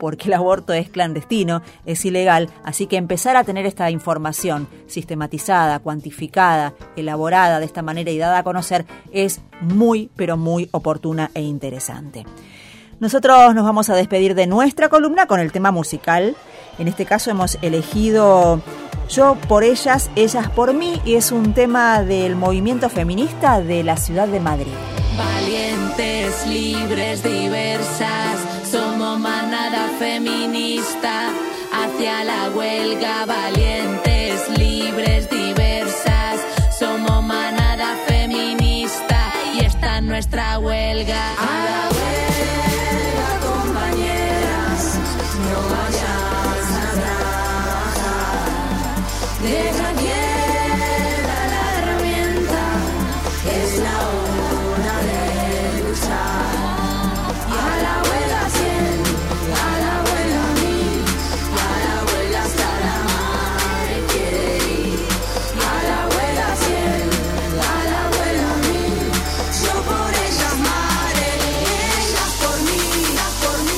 porque el aborto es clandestino, es ilegal, así que empezar a tener esta información sistematizada, cuantificada, elaborada de esta manera y dada a conocer es muy, pero muy oportuna e interesante. Nosotros nos vamos a despedir de nuestra columna con el tema musical. En este caso hemos elegido Yo por ellas, ellas por mí, y es un tema del movimiento feminista de la ciudad de Madrid. Valientes, libres, diversas, somos manada feminista, hacia la huelga. Valientes, libres, diversas, somos manada feminista, y esta es nuestra huelga. A la huelga, compañeras, no vayas a trabajar, deja quieta la herramienta, es la hora de luchar. Y a la huelga 100, a la huelga 1000, a la huelga hasta la madre quiere ir. Y a la huelga 100, a la huelga 1000, yo por ellas madre, ellas por mí, ellas por mí.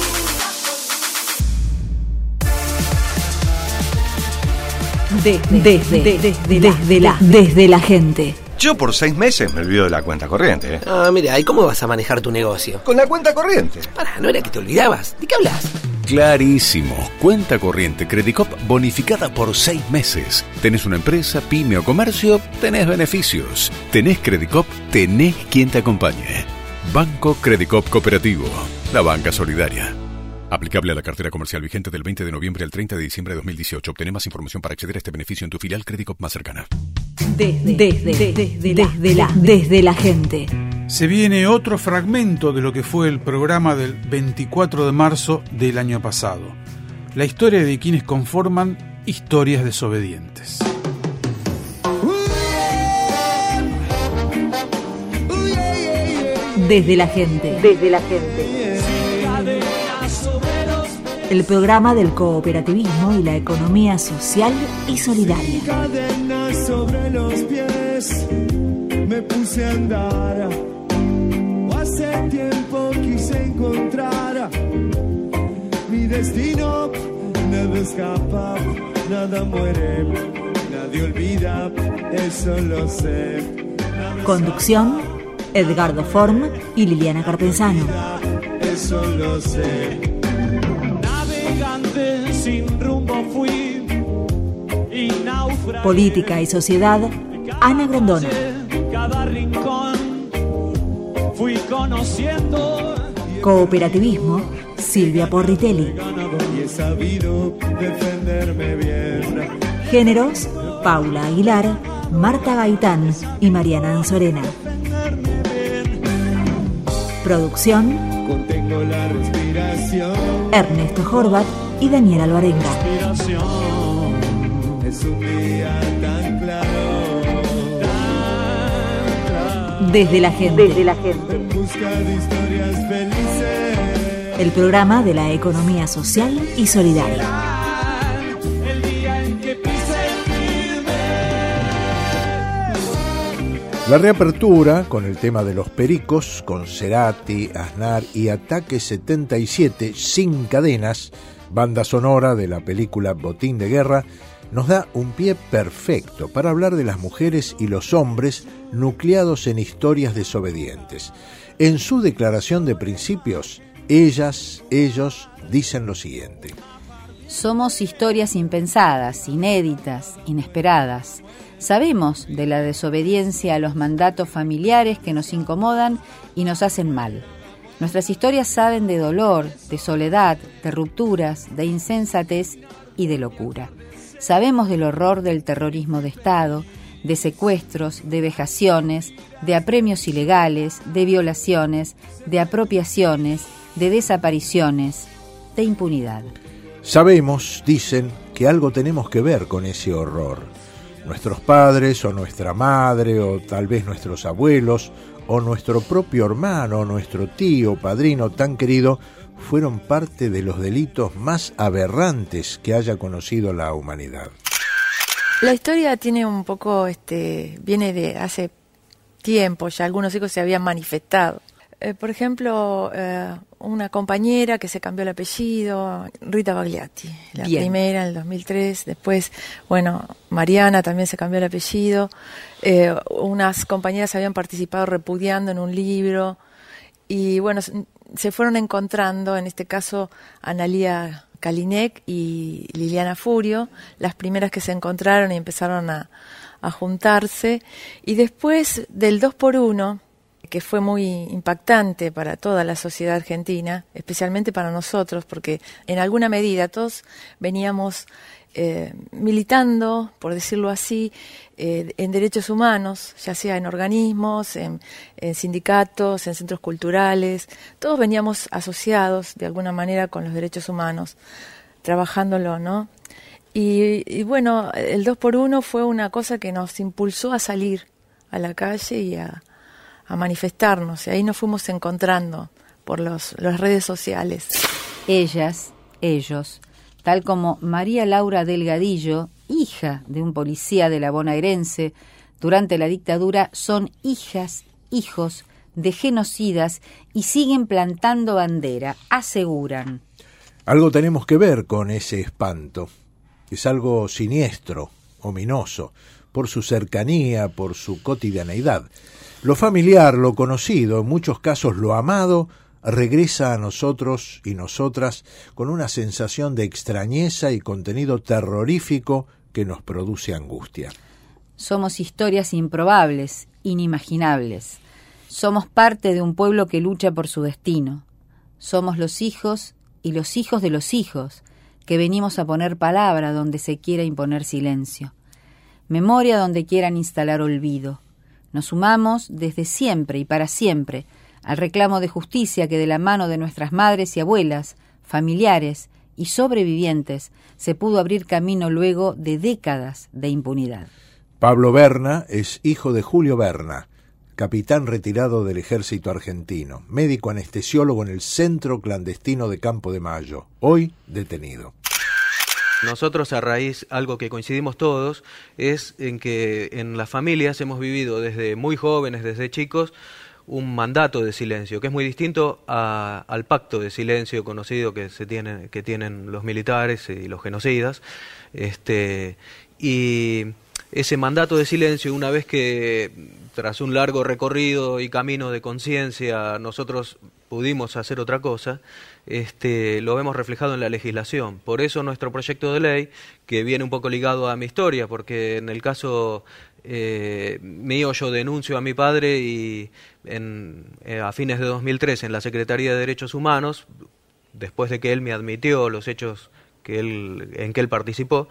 Desde la gente. Yo por 6 meses me olvido de la cuenta corriente. Ah, mira, ¿y cómo vas a manejar tu negocio? Con la cuenta corriente. Pará, ¿no era que te olvidabas? ¿De qué hablas? Clarísimo. Cuenta corriente Credicop bonificada por 6 meses. ¿Tenés una empresa, pyme o comercio? Tenés beneficios. ¿Tenés Credicop? Tenés quien te acompañe. Banco Credicop Cooperativo. La banca solidaria. Aplicable a la cartera comercial vigente del 20 de noviembre al 30 de diciembre de 2018. Obtené más información para acceder a este beneficio en tu filial Credicop más cercana. Desde la gente. Se viene otro fragmento de lo que fue el programa del 24 de marzo del año pasado. La historia de quienes conforman Historias Desobedientes. Desde la gente. El programa del cooperativismo y la economía social y solidaria. Cadenas sobre los pies, me puse a andar. Hace tiempo quise encontrar mi destino. Nada escapa, nada muere, nadie olvida, eso lo sé. Conducción: Edgardo Form y Liliana Carpenzano. Eso lo sé. Navegante sin rumbo fui y naufragué. Política y sociedad: Ana Grondona. Cada rincón fui conociendo. Cooperativismo: Silvia Porritelli. Y he sabido defenderme bien. Géneros: Paula Aguilar, Marta Gaitán y Mariana Anzorena. Producción: Contengo la respiración. Ernesto Horvat y Daniel Alvarenga. Es un día tan claro, Desde la gente. en busca de historias felices. El programa de la economía social y solidaria. El día en que pise La reapertura con el tema de los Pericos, con Cerati, Aznar y Ataque 77, Sin Cadenas, banda sonora de la película Botín de Guerra, nos da un pie perfecto para hablar de las mujeres y los hombres nucleados en historias desobedientes. En su declaración de principios, ellos dicen lo siguiente: somos historias impensadas, inéditas, inesperadas. Sabemos de la desobediencia a los mandatos familiares que nos incomodan y nos hacen mal. Nuestras historias saben de dolor, de soledad, de rupturas, de insensatez y de locura. Sabemos del horror del terrorismo de Estado, de secuestros, de vejaciones, de apremios ilegales, de violaciones, de apropiaciones, de desapariciones, de impunidad. Sabemos, dicen, que algo tenemos que ver con ese horror. Nuestros padres o nuestra madre o tal vez nuestros abuelos o nuestro propio hermano o nuestro tío, padrino tan querido fueron parte de los delitos más aberrantes que haya conocido la humanidad. La historia tiene un poco, viene de hace tiempo, ya algunos hijos se habían manifestado. Por ejemplo, una compañera que se cambió el apellido, Rita Bagliati, la Bien. primera en el 2003. Después, bueno, Mariana también se cambió el apellido. Unas compañeras habían participado repudiando en un libro. Y bueno, se fueron encontrando, en este caso, Analía Kalinek y Liliana Furio, las primeras que se encontraron y empezaron a juntarse. Y después del 2x1, que fue muy impactante para toda la sociedad argentina, especialmente para nosotros, porque en alguna medida todos veníamos militando, por decirlo así, en derechos humanos, ya sea en organismos, en sindicatos, en centros culturales. Todos veníamos asociados de alguna manera con los derechos humanos, trabajándolo, ¿no? Y bueno, el 2x1 fue una cosa que nos impulsó a salir a la calle y a manifestarnos, y ahí nos fuimos encontrando por las redes sociales. Ellas, ellos, tal como María Laura Delgadillo, hija de un policía de la bonaerense, durante la dictadura, son hijas, hijos de genocidas y siguen plantando bandera, aseguran. Algo tenemos que ver con ese espanto. Es algo siniestro, ominoso, por su cercanía, por su cotidianeidad. Lo familiar, lo conocido, en muchos casos lo amado, regresa a nosotros y nosotras con una sensación de extrañeza y contenido terrorífico que nos produce angustia. Somos historias improbables, inimaginables. Somos parte de un pueblo que lucha por su destino. Somos los hijos y los hijos de los hijos, que venimos a poner palabra donde se quiera imponer silencio. Memoria donde quieran instalar olvido. Nos sumamos desde siempre y para siempre al reclamo de justicia que de la mano de nuestras madres y abuelas, familiares y sobrevivientes se pudo abrir camino luego de décadas de impunidad. Pablo Berna es hijo de Julio Berna, capitán retirado del ejército argentino, médico anestesiólogo en el centro clandestino de Campo de Mayo, hoy detenido. Nosotros a raíz, algo que coincidimos todos, es en que en las familias hemos vivido desde muy jóvenes, desde chicos, un mandato de silencio, que es muy distinto al pacto de silencio conocido que tienen los militares y los genocidas. Y ese mandato de silencio, una vez que tras un largo recorrido y camino de conciencia nosotros pudimos hacer otra cosa, lo vemos reflejado en la legislación. Por eso nuestro proyecto de ley, que viene un poco ligado a mi historia, porque en el caso mío yo denuncio a mi padre y a fines de 2003 en la Secretaría de Derechos Humanos, después de que él me admitió los hechos en que él participó,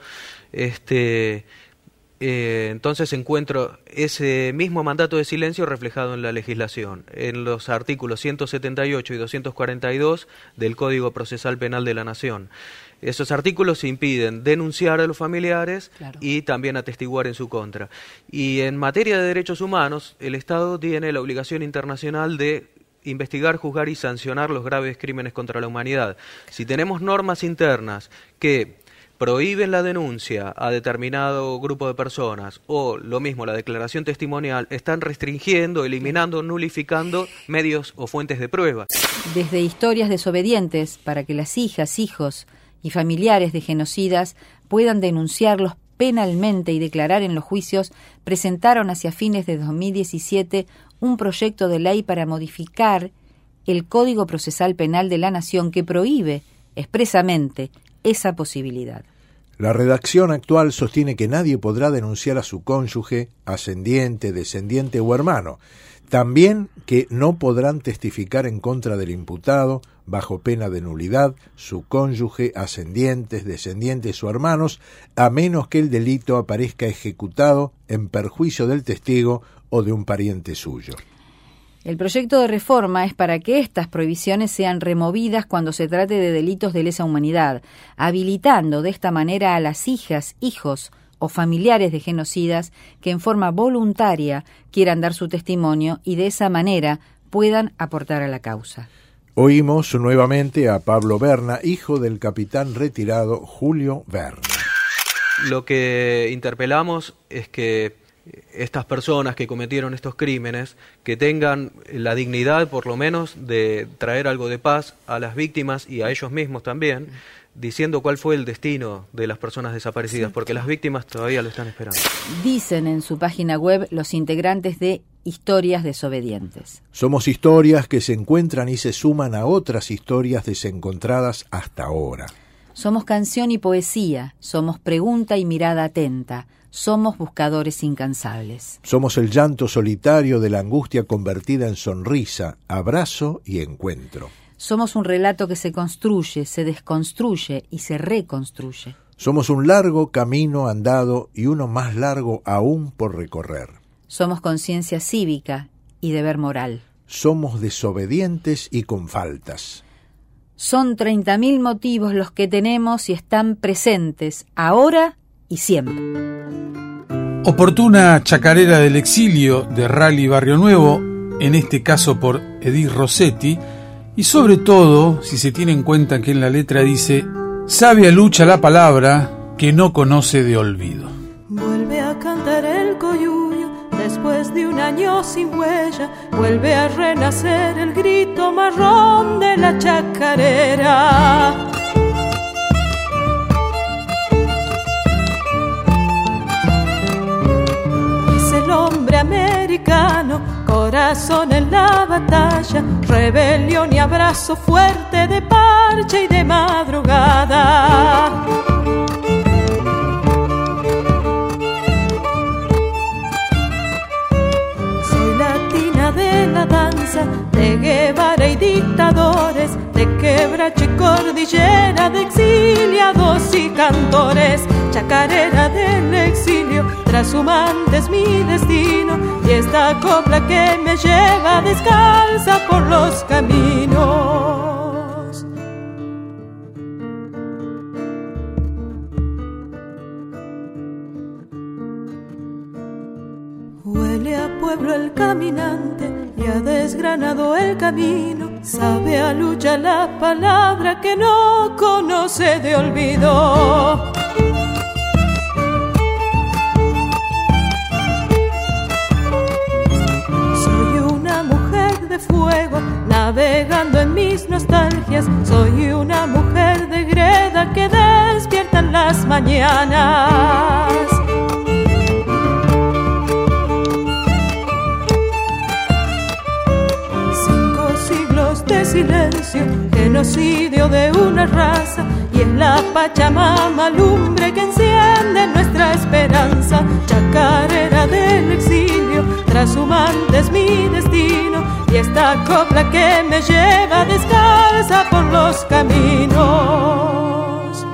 entonces encuentro ese mismo mandato de silencio reflejado en la legislación, en los artículos 178 y 242 del Código Procesal Penal de la Nación. Esos artículos impiden denunciar a los familiares, claro, y también atestiguar en su contra. Y en materia de derechos humanos, el Estado tiene la obligación internacional de investigar, juzgar y sancionar los graves crímenes contra la humanidad. Si tenemos normas internas que prohíben la denuncia a determinado grupo de personas, o lo mismo la declaración testimonial, están restringiendo, eliminando, nulificando medios o fuentes de prueba. Desde historias desobedientes para que las hijas, hijos y familiares de genocidas puedan denunciarlos penalmente y declarar en los juicios, presentaron hacia fines de 2017 un proyecto de ley para modificar el Código Procesal Penal de la Nación que prohíbe expresamente esa posibilidad. La redacción actual sostiene que nadie podrá denunciar a su cónyuge, ascendiente, descendiente o hermano. También que no podrán testificar en contra del imputado, bajo pena de nulidad, su cónyuge, ascendientes, descendientes o hermanos, a menos que el delito aparezca ejecutado en perjuicio del testigo o de un pariente suyo. El proyecto de reforma es para que estas prohibiciones sean removidas cuando se trate de delitos de lesa humanidad, habilitando de esta manera a las hijas, hijos o familiares de genocidas que en forma voluntaria quieran dar su testimonio y de esa manera puedan aportar a la causa. Oímos nuevamente a Pablo Berna, hijo del capitán retirado Julio Berna. Lo que interpelamos es que estas personas que cometieron estos crímenes, que tengan la dignidad por lo menos de traer algo de paz a las víctimas y a ellos mismos también, diciendo cuál fue el destino de las personas desaparecidas, porque las víctimas todavía lo están esperando. Dicen en su página web los integrantes de Historias Desobedientes. Somos historias que se encuentran y se suman a otras historias desencontradas hasta ahora. Somos canción y poesía, somos pregunta y mirada atenta, somos buscadores incansables. Somos el llanto solitario de la angustia convertida en sonrisa, abrazo y encuentro. Somos un relato que se construye, se desconstruye y se reconstruye. Somos un largo camino andado y uno más largo aún por recorrer. Somos conciencia cívica y deber moral. Somos desobedientes y con faltas. Son 30.000 motivos los que tenemos y están presentes ahora y siempre. Oportuna chacarera del exilio de Rally Barrio Nuevo, en este caso por Edith Rossetti, y sobre todo si se tiene en cuenta que en la letra dice: sabia lucha la palabra que no conoce de olvido. Vuelve a cantar el coyuyo después de un año sin huella, vuelve a renacer el grito marrón de la chacarera. Es el hombre americano, corazón en la batalla, rebelión y abrazo fuerte de parche y de madrugada. De la danza, de Guevara y dictadores, de quebracho y cordillera, de exiliados y cantores, chacarera del exilio, trashumante es mi destino, y esta copla que me lleva descalza por los caminos. Huele a pueblo el caminante y ha desgranado el camino, sabe a lucha la palabra que no conoce de olvido. Soy una mujer de fuego, navegando en mis nostalgias, soy una mujer de greda que despierta en las mañanas. De silencio, genocidio de una raza, y es la Pachamama lumbre que enciende nuestra esperanza. Chacarera del exilio, trashumante es mi destino, y esta copla que me lleva descalza por los caminos.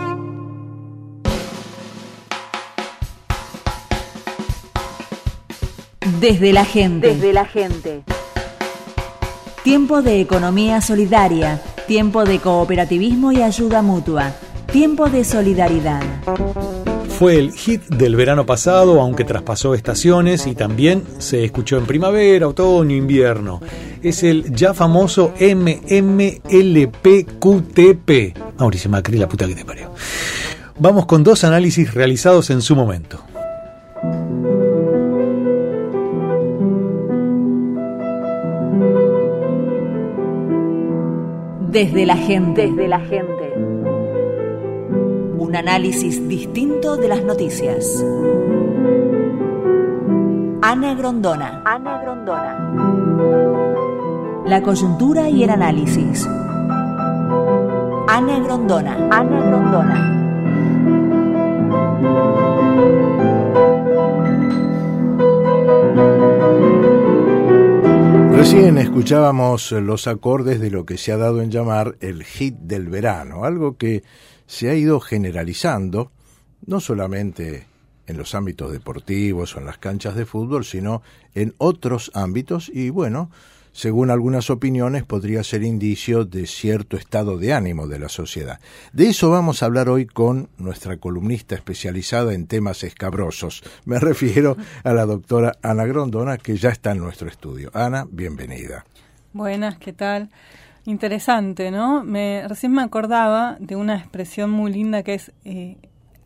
Desde la gente. Desde la gente. Tiempo de economía solidaria, tiempo de cooperativismo y ayuda mutua, tiempo de solidaridad. Fue el hit del verano pasado, aunque traspasó estaciones y también se escuchó en primavera, otoño, invierno. Es el ya famoso MMLPQTP. Mauricio Macri, la puta que te parió. Vamos con dos análisis realizados en su momento. Desde la gente. Desde la gente. Un análisis distinto de las noticias. Ana Grondona. Ana Grondona. La coyuntura y el análisis. Ana Grondona. Ana Grondona. Recién escuchábamos los acordes de lo que se ha dado en llamar el hit del verano, algo que se ha ido generalizando, no solamente en los ámbitos deportivos o en las canchas de fútbol, sino en otros ámbitos y, bueno, según algunas opiniones, podría ser indicio de cierto estado de ánimo de la sociedad. De eso vamos a hablar hoy con nuestra columnista especializada en temas escabrosos. Me refiero a la doctora Ana Grondona, que ya está en nuestro estudio. Ana, bienvenida. Buenas, ¿qué tal? Interesante, ¿no? Recién me acordaba de una expresión muy linda que es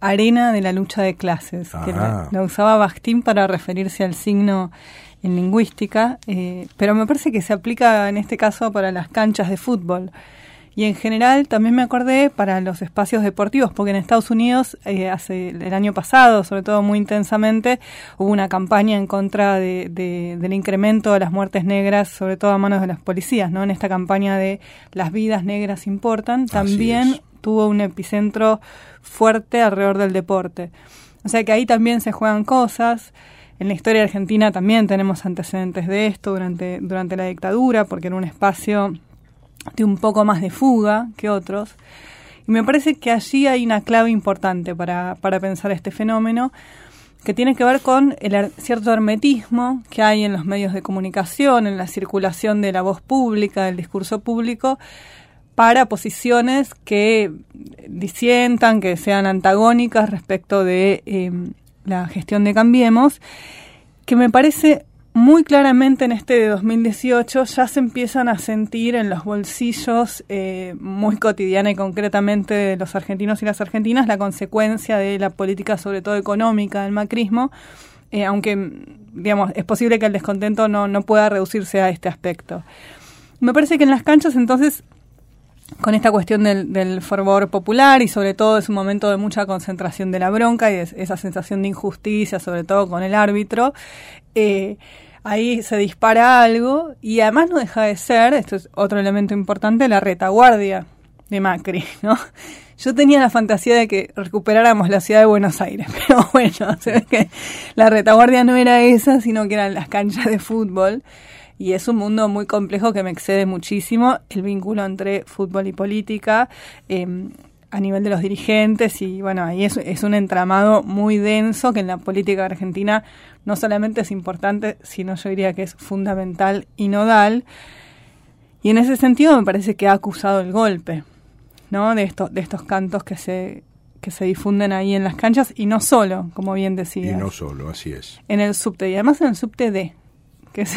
arena de la lucha de clases, que la usaba Bakhtin para referirse al signo en lingüística, pero me parece que se aplica en este caso para las canchas de fútbol. Y en general también me acordé para los espacios deportivos, porque en Estados Unidos hace el año pasado, sobre todo muy intensamente, hubo una campaña en contra del incremento de las muertes negras, sobre todo a manos de las policías, ¿no? En esta campaña de las vidas negras importan, también tuvo un epicentro fuerte alrededor del deporte. O sea que ahí también se juegan cosas. En la historia argentina también tenemos antecedentes de esto durante la dictadura, porque era un espacio de un poco más de fuga que otros. Y me parece que allí hay una clave importante para pensar este fenómeno, que tiene que ver con el cierto hermetismo que hay en los medios de comunicación, en la circulación de la voz pública, del discurso público, para posiciones que disientan, que sean antagónicas respecto de la gestión de Cambiemos, que me parece muy claramente en este de 2018 ya se empiezan a sentir en los bolsillos muy cotidiana y concretamente de los argentinos y las argentinas la consecuencia de la política, sobre todo económica, del macrismo, aunque digamos es posible que el descontento no pueda reducirse a este aspecto. Me parece que en las canchas entonces, con esta cuestión del fervor popular y sobre todo es un momento de mucha concentración de la bronca y esa sensación de injusticia, sobre todo con el árbitro, ahí se dispara algo y además no deja de ser, esto es otro elemento importante, la retaguardia de Macri, ¿no? Yo tenía la fantasía de que recuperáramos la ciudad de Buenos Aires, pero bueno, se ve que la retaguardia no era esa, sino que eran las canchas de fútbol. Y es un mundo muy complejo que me excede muchísimo el vínculo entre fútbol y política a nivel de los dirigentes y bueno, ahí es un entramado muy denso que en la política argentina no solamente es importante, sino yo diría que es fundamental y nodal. Y en ese sentido me parece que ha acusado el golpe, ¿no? De estos cantos que se difunden ahí en las canchas y no solo, como bien decías. Y no solo, así es. En el subte, y además en el subte D, que es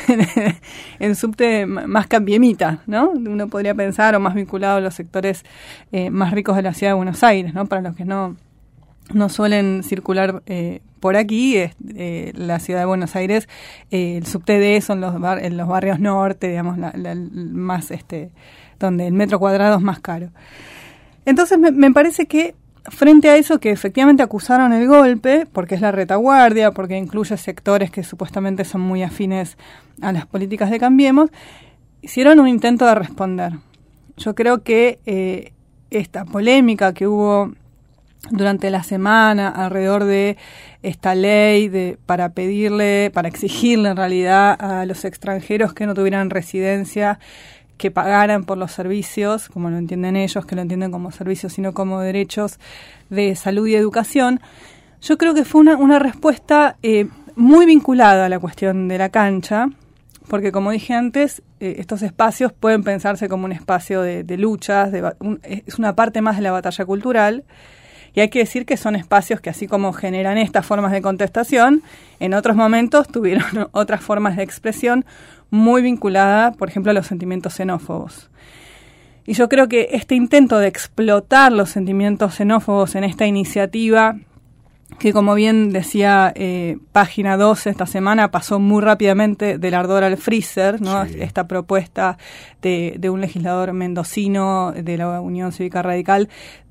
el subte más cambiemita, ¿no? Uno podría pensar, o más vinculado a los sectores más ricos de la ciudad de Buenos Aires, ¿no? Para los que no suelen circular por aquí, la ciudad de Buenos Aires, el subte D son los barrios norte, digamos, más donde el metro cuadrado es más caro. Entonces me parece que frente a eso, que efectivamente acusaron el golpe, porque es la retaguardia, porque incluye sectores que supuestamente son muy afines a las políticas de Cambiemos, hicieron un intento de responder. Yo creo que esta polémica que hubo durante la semana alrededor de esta ley para exigirle en realidad a los extranjeros que no tuvieran residencia, que pagaran por los servicios, como lo entienden ellos, que lo entienden como servicios, sino como derechos de salud y educación. Yo creo que fue una respuesta muy vinculada a la cuestión de la cancha, porque como dije antes, estos espacios pueden pensarse como un espacio de luchas, es una parte más de la batalla cultural, y hay que decir que son espacios que así como generan estas formas de contestación, en otros momentos tuvieron otras formas de expresión muy vinculada, por ejemplo, a los sentimientos xenófobos. Y yo creo que este intento de explotar los sentimientos xenófobos en esta iniciativa, que como bien decía Página 12 esta semana, pasó muy rápidamente del ardor al freezer, ¿no? Sí. Esta propuesta de un legislador mendocino de la Unión Cívica Radical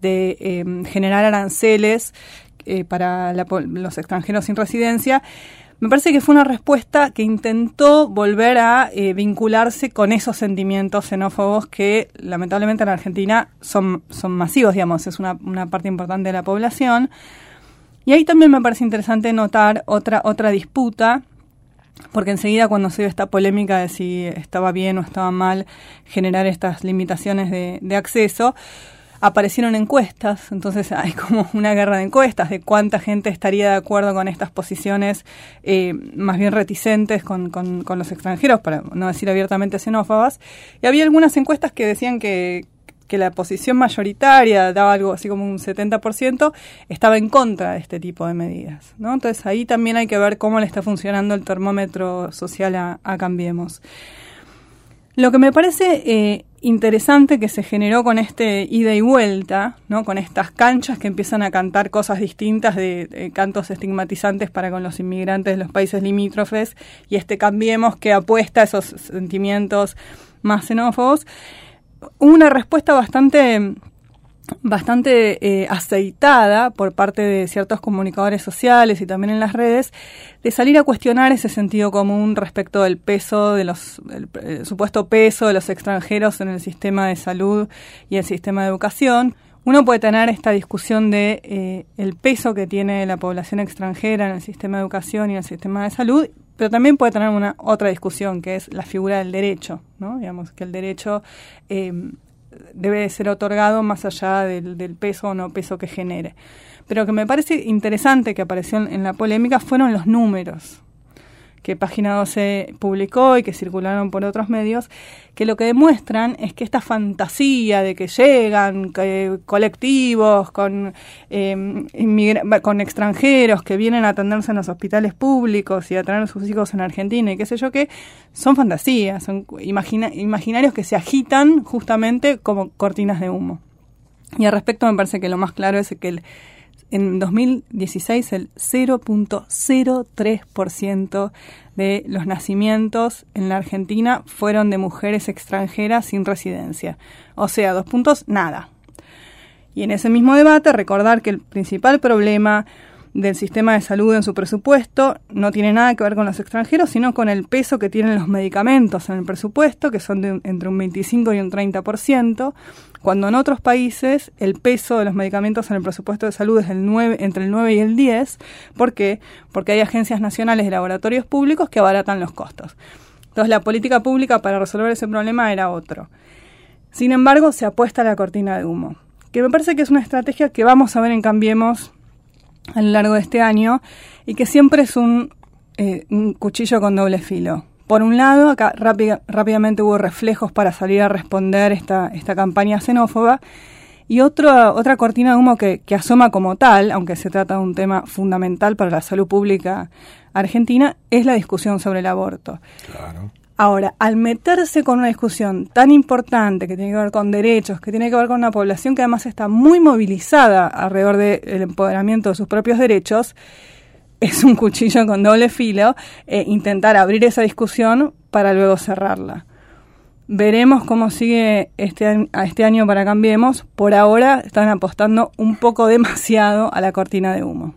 de generar aranceles para los extranjeros sin residencia. Me parece que fue una respuesta que intentó volver a vincularse con esos sentimientos xenófobos que lamentablemente en Argentina son masivos, digamos, es una parte importante de la población. Y ahí también me parece interesante notar otra disputa, porque enseguida cuando se dio esta polémica de si estaba bien o estaba mal generar estas limitaciones de acceso, aparecieron encuestas, entonces hay como una guerra de encuestas de cuánta gente estaría de acuerdo con estas posiciones más bien reticentes con los extranjeros, para no decir abiertamente xenófobas, y había algunas encuestas que decían que la posición mayoritaria, daba algo así como un 70%, estaba en contra de este tipo de medidas, ¿no? Entonces ahí también hay que ver cómo le está funcionando el termómetro social a Cambiemos. Lo que me parece interesante que se generó con este ida y vuelta, ¿no? Con estas canchas que empiezan a cantar cosas distintas de cantos estigmatizantes para con los inmigrantes de los países limítrofes, y este Cambiemos que apuesta a esos sentimientos más xenófobos. Una respuesta bastante aceitada por parte de ciertos comunicadores sociales y también en las redes, de salir a cuestionar ese sentido común respecto del peso, el supuesto peso de los extranjeros en el sistema de salud y el sistema de educación. Uno puede tener esta discusión de el peso que tiene la población extranjera en el sistema de educación y en el sistema de salud, pero también puede tener otra discusión, que es la figura del derecho, ¿no? Digamos que el derecho debe ser otorgado más allá del peso o no peso que genere. Pero lo que me parece interesante que apareció en la polémica fueron los números que Página 12 publicó y que circularon por otros medios, que lo que demuestran es que esta fantasía de que llegan colectivos con extranjeros que vienen a atenderse en los hospitales públicos y a tener a sus hijos en Argentina y qué sé yo qué, son fantasías, son imaginarios que se agitan justamente como cortinas de humo. Y al respecto me parece que lo más claro es que en 2016 el 0.03% de los nacimientos en la Argentina fueron de mujeres extranjeras sin residencia. O sea, 2 puntos, nada. Y en ese mismo debate recordar que el principal problema del sistema de salud en su presupuesto no tiene nada que ver con los extranjeros, sino con el peso que tienen los medicamentos en el presupuesto, que son entre un 25 y un 30%, cuando en otros países el peso de los medicamentos en el presupuesto de salud es entre el 9 y el 10. ¿Por qué? Porque hay agencias nacionales de laboratorios públicos que abaratan los costos. Entonces la política pública para resolver ese problema era otro. Sin embargo, se apuesta a la cortina de humo, que me parece que es una estrategia que vamos a ver en Cambiemos a lo largo de este año, y que siempre es un cuchillo con doble filo. Por un lado, acá rápidamente hubo reflejos para salir a responder esta campaña xenófoba, y otra cortina de humo que asoma como tal, aunque se trata de un tema fundamental para la salud pública argentina, es la discusión sobre el aborto. Claro. Ahora, al meterse con una discusión tan importante que tiene que ver con derechos, que tiene que ver con una población que además está muy movilizada alrededor del empoderamiento de sus propios derechos, es un cuchillo con doble filo intentar abrir esa discusión para luego cerrarla. Veremos cómo sigue este año para Cambiemos. Por ahora están apostando un poco demasiado a la cortina de humo.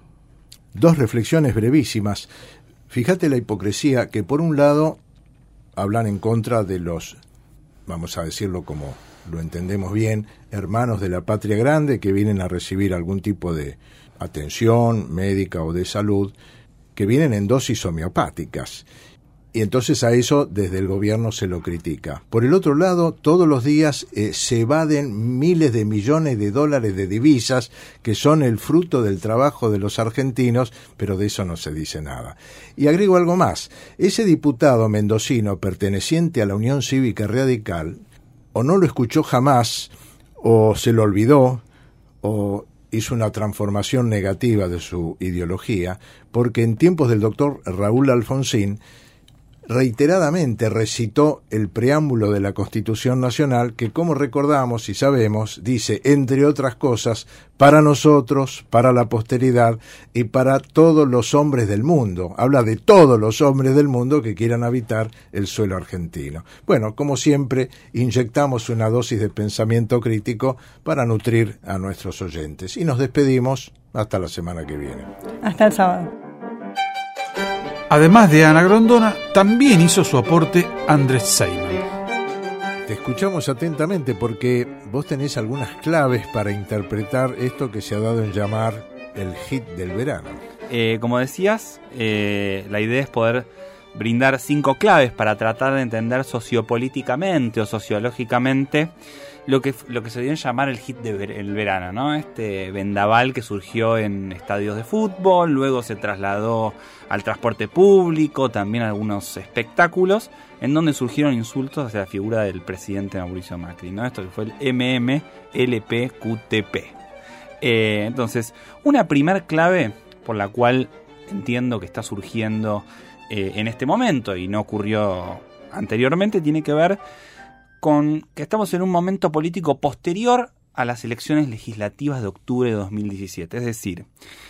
2 reflexiones brevísimas. Fíjate la hipocresía que por un lado hablan en contra de los, vamos a decirlo como lo entendemos bien, hermanos de la patria grande que vienen a recibir algún tipo de atención médica o de salud, que vienen en dosis homeopáticas. Y entonces a eso desde el gobierno se lo critica. Por el otro lado, todos los días se evaden miles de millones de dólares de divisas que son el fruto del trabajo de los argentinos, pero de eso no se dice nada. Y agrego algo más. Ese diputado mendocino perteneciente a la Unión Cívica Radical, o no lo escuchó jamás, o se lo olvidó, o hizo una transformación negativa de su ideología, porque en tiempos del doctor Raúl Alfonsín reiteradamente recitó el preámbulo de la Constitución Nacional que, como recordamos y sabemos, dice, entre otras cosas, para nosotros, para la posteridad y para todos los hombres del mundo. Habla de todos los hombres del mundo que quieran habitar el suelo argentino. Bueno, como siempre, inyectamos una dosis de pensamiento crítico para nutrir a nuestros oyentes. Y nos despedimos hasta la semana que viene. Hasta el sábado. Además de Ana Grondona, también hizo su aporte Andrés Seyman. Te escuchamos atentamente porque vos tenés algunas claves para interpretar esto que se ha dado en llamar el hit del verano. Como decías, la idea es poder brindar 5 claves para tratar de entender sociopolíticamente o sociológicamente lo que se dio en llamar el hit del verano, ¿no? Este vendaval que surgió en estadios de fútbol, luego se trasladó al transporte público, también a algunos espectáculos, en donde surgieron insultos hacia la figura del presidente Mauricio Macri, ¿no? Esto que fue el MMLPQTP. Entonces, una primer clave por la cual entiendo que está surgiendo en este momento y no ocurrió anteriormente, tiene que ver con que estamos en un momento político posterior a las elecciones legislativas de octubre de 2017. Es decir,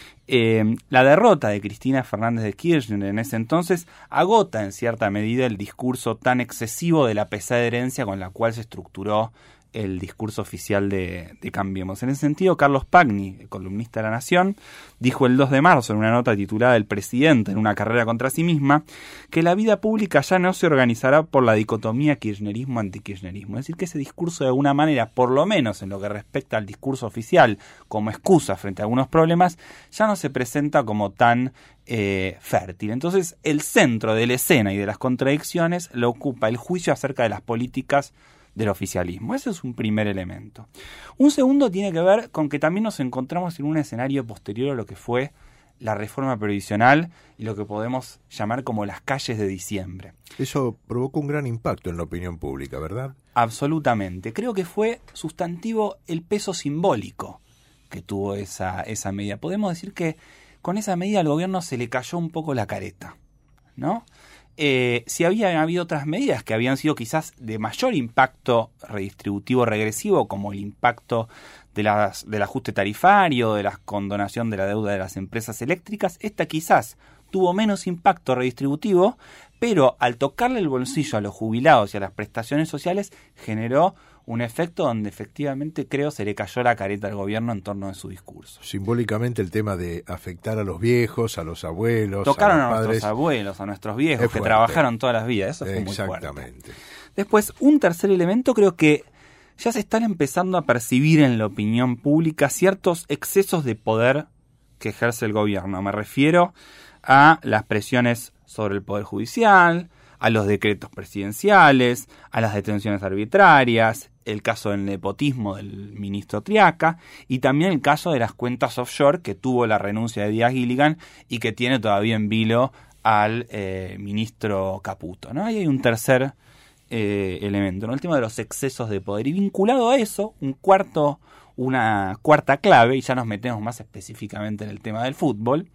la derrota de Cristina Fernández de Kirchner en ese entonces agota en cierta medida el discurso tan excesivo de la pesada herencia con la cual se estructuró el discurso oficial de Cambiemos. En ese sentido, Carlos Pagni, columnista de La Nación, dijo el 2 de marzo en una nota titulada El presidente en una carrera contra sí misma, que la vida pública ya no se organizará por la dicotomía kirchnerismo-antikirchnerismo. Es decir, que ese discurso de alguna manera, por lo menos en lo que respecta al discurso oficial como excusa frente a algunos problemas, ya no se presenta como tan fértil. Entonces, el centro de la escena y de las contradicciones lo ocupa el juicio acerca de las políticas del oficialismo. Ese es un primer elemento. Un segundo tiene que ver con que también nos encontramos en un escenario posterior a lo que fue la reforma previsional y lo que podemos llamar como las calles de diciembre. Eso provocó un gran impacto en la opinión pública, ¿verdad? Absolutamente. Creo que fue sustantivo el peso simbólico que tuvo esa medida. Podemos decir que con esa medida al gobierno se le cayó un poco la careta, ¿no? Si había habido otras medidas que habían sido quizás de mayor impacto redistributivo regresivo, como el impacto del ajuste tarifario, de la condonación de la deuda de las empresas eléctricas, esta quizás tuvo menos impacto redistributivo, pero al tocarle el bolsillo a los jubilados y a las prestaciones sociales generó un efecto donde efectivamente creo se le cayó la careta al gobierno en torno de su discurso. Simbólicamente el tema de afectar a los viejos, a los abuelos, tocaron a los a padres. Nuestros abuelos, a nuestros viejos que trabajaron todas las vidas. Eso fue muy fuerte. Exactamente. Después, un tercer elemento, creo que ya se están empezando a percibir en la opinión pública ciertos excesos de poder que ejerce el gobierno. Me refiero a las presiones sobre el Poder Judicial, a los decretos presidenciales, a las detenciones arbitrarias, el caso del nepotismo del ministro Triaca y también el caso de las cuentas offshore que tuvo la renuncia de Díaz Gilligan y que tiene todavía en vilo al ministro Caputo, ¿no? Ahí hay un tercer elemento, ¿no? El tema de los excesos de poder. Y vinculado a eso, una cuarta clave, y ya nos metemos más específicamente en el tema del fútbol.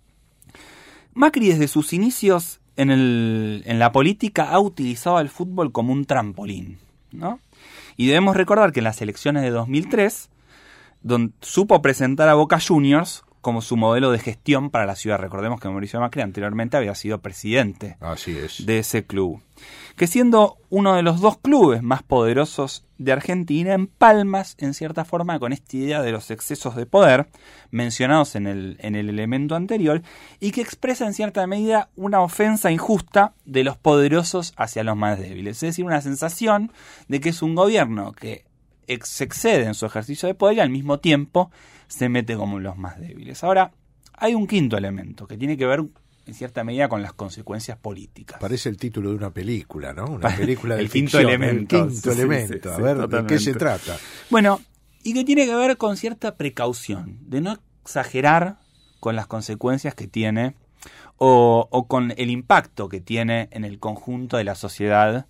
Macri desde sus inicios en la política ha utilizado al fútbol como un trampolín, ¿no? Y debemos recordar que en las elecciones de 2003 supo presentar a Boca Juniors como su modelo de gestión para la ciudad. Recordemos que Mauricio Macri anteriormente había sido presidente de ese club. Que siendo uno de los dos clubes más poderosos de Argentina, empalmas en cierta forma con esta idea de los excesos de poder mencionados en el elemento anterior y que expresa en cierta medida una ofensa injusta de los poderosos hacia los más débiles. Es decir, una sensación de que es un gobierno que se excede en su ejercicio de poder y al mismo tiempo se mete como los más débiles. Ahora, hay un quinto elemento que tiene que ver en cierta medida con las consecuencias políticas. Parece el título de una película, ¿no? Una película de el quinto ficción, elemento. El quinto elemento. A ver, ¿de qué se trata? Bueno, y que tiene que ver con cierta precaución, de no exagerar con las consecuencias que tiene o con el impacto que tiene en el conjunto de la sociedad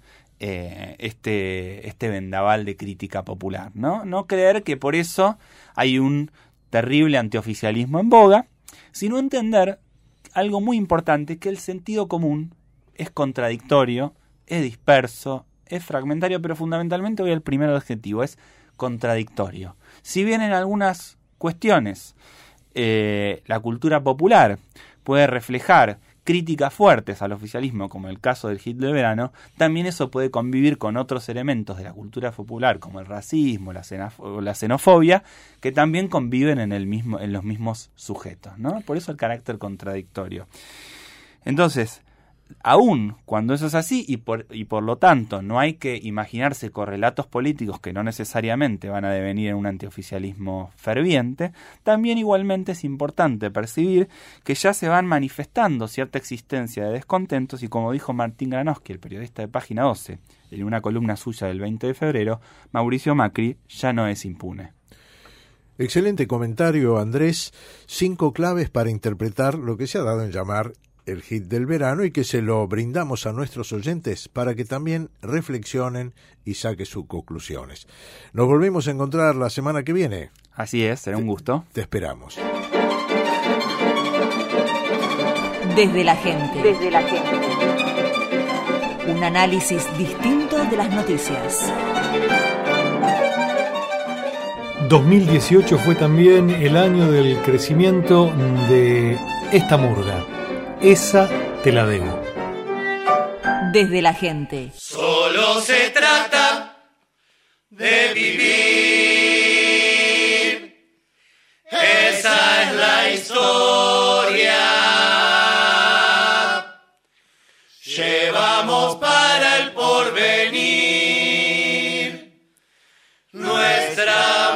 este vendaval de crítica popular, ¿no? No creer que por eso hay un terrible antioficialismo en boga, sino entender algo muy importante, que el sentido común es contradictorio, es disperso, es fragmentario, pero fundamentalmente voy al primer adjetivo, es contradictorio. Si bien en algunas cuestiones la cultura popular puede reflejar críticas fuertes al oficialismo, como el caso del hit de verano, también eso puede convivir con otros elementos de la cultura popular, como el racismo, la xenofobia, que también conviven en los mismos sujetos, ¿no? Por eso el carácter contradictorio. Entonces, aún cuando eso es así, y por lo tanto no hay que imaginarse correlatos políticos que no necesariamente van a devenir en un antioficialismo ferviente, también igualmente es importante percibir que ya se van manifestando cierta existencia de descontentos y, como dijo Martín Granowski, el periodista de Página 12, en una columna suya del 20 de febrero, Mauricio Macri ya no es impune. Excelente comentario, Andrés. 5 claves para interpretar lo que se ha dado en llamar el hit del verano y que se lo brindamos a nuestros oyentes para que también reflexionen y saquen sus conclusiones. Nos volvemos a encontrar la semana que viene. Así es, será un gusto. Te esperamos. Desde la gente. Un análisis distinto repaso de las noticias. 2018 fue también el año del crecimiento de esta murga. Esa te la debo. Desde la gente. Solo se trata de vivir. Esa es la historia. Llevamos para el porvenir nuestra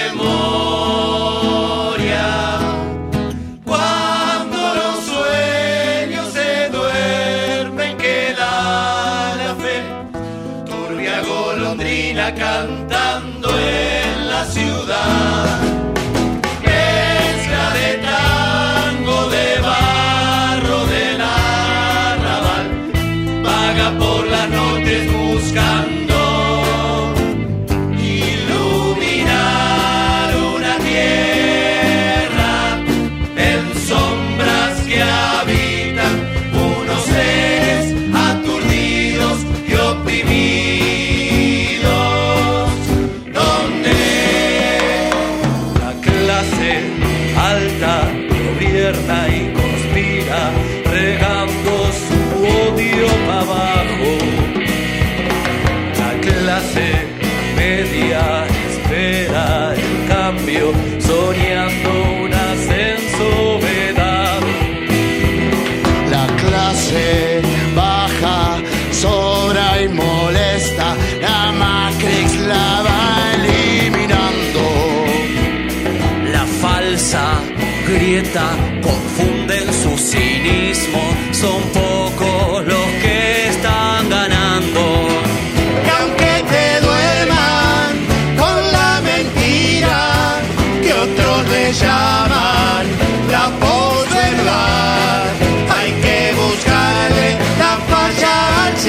memoria. Cuando los sueños se duermen queda la fe, turbia golondrina cantando en la ciudad. Mezcla de tango, de barro, del arrabal, vaga por las noches buscando iluminar una tierra en sombras que habitan unos seres aturdidos y oprimidos, donde la clase alta gobierna y conspira, regando su odio para abajo. La clase media espera el cambio, soñando un ascenso vedado. La clase baja, sobra y molesta, la Matrix la va eliminando. La falsa grieta confunden su cinismo, son pocos los que están ganando. Y aunque te duerman con la mentira que otros le llaman la posverdad, hay que buscarle la falla al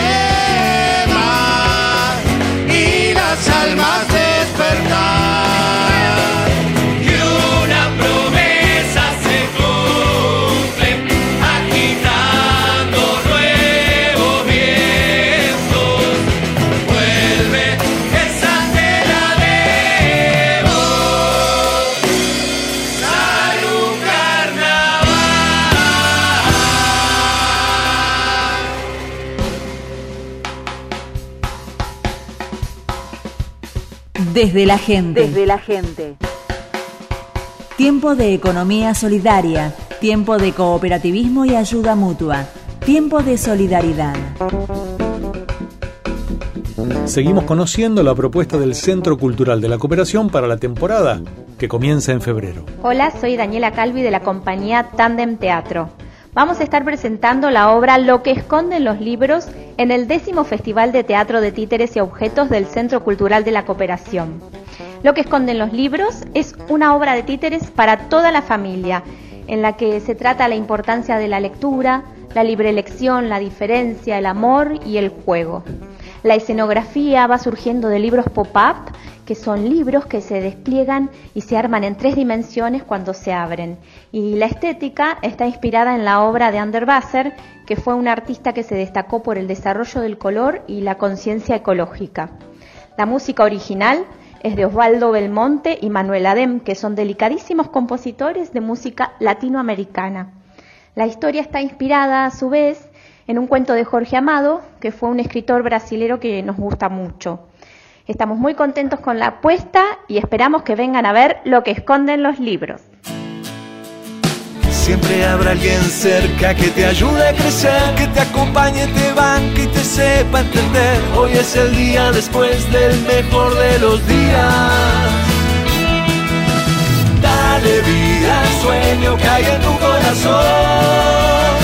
sistema y las almas despertar. Y una promesa se cumple, agitando nuevos vientos. Vuelve, esa te la debo. Salud, Desde la gente. Desde la gente. Tiempo de economía solidaria, tiempo de cooperativismo y ayuda mutua, tiempo de solidaridad. Seguimos conociendo la propuesta del Centro Cultural de la Cooperación para la temporada que comienza en febrero. Hola, soy Daniela Calvi de la compañía Tandem Teatro. Vamos a estar presentando la obra Lo que esconden los libros en el 10º Festival de Teatro de Títeres y Objetos del Centro Cultural de la Cooperación. Lo que esconden los libros es una obra de títeres para toda la familia, en la que se trata la importancia de la lectura, la libre elección, la diferencia, el amor y el juego. La escenografía va surgiendo de libros pop-up, que son libros que se despliegan y se arman en 3 dimensiones cuando se abren. Y la estética está inspirada en la obra de Andersbacher, que fue un artista que se destacó por el desarrollo del color y la conciencia ecológica. La música original es de Osvaldo Belmonte y Manuel Adem, que son delicadísimos compositores de música latinoamericana. La historia está inspirada, a su vez, en un cuento de Jorge Amado, que fue un escritor brasilero que nos gusta mucho. Estamos muy contentos con la apuesta y esperamos que vengan a ver lo que esconden los libros. Siempre habrá alguien cerca que te ayude a crecer, que te acompañe, te banque y te sepa entender. Hoy es el día después del mejor de los días. Dale vida al sueño que hay en tu corazón.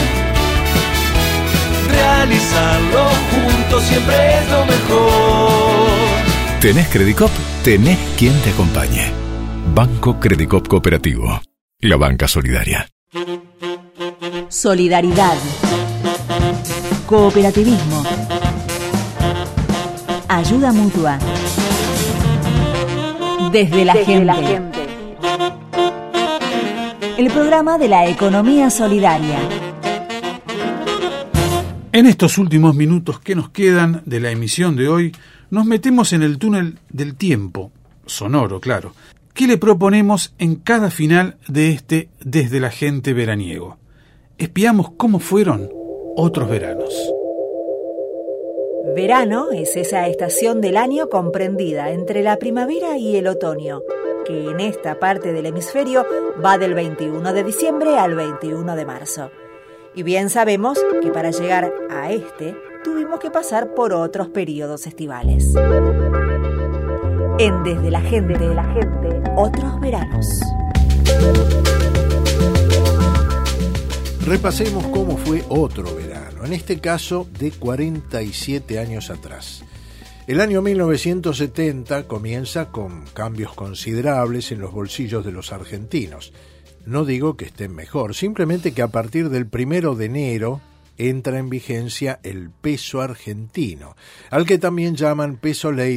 Realizarlo juntos siempre es lo mejor. ¿Tenés Credicop? Tenés quien te acompañe. Banco Credicop Cooperativo. La banca solidaria. Solidaridad. Cooperativismo. Ayuda mutua. Desde la gente. El programa de la economía solidaria. En estos últimos minutos que nos quedan de la emisión de hoy, nos metemos en el túnel del tiempo, sonoro, claro, que le proponemos en cada final de este Desde la Gente veraniego. Espiamos cómo fueron otros veranos. Verano es esa estación del año comprendida entre la primavera y el otoño, que en esta parte del hemisferio va del 21 de diciembre al 21 de marzo. Y bien sabemos que para llegar a este tuvimos que pasar por otros periodos estivales. En Desde la Gente, otros veranos. Repasemos cómo fue otro verano, en este caso de 47 años atrás. El año 1970 comienza con cambios considerables en los bolsillos de los argentinos. No digo que estén mejor, simplemente que a partir del 1 de enero entra en vigencia el peso argentino, al que también llaman peso ley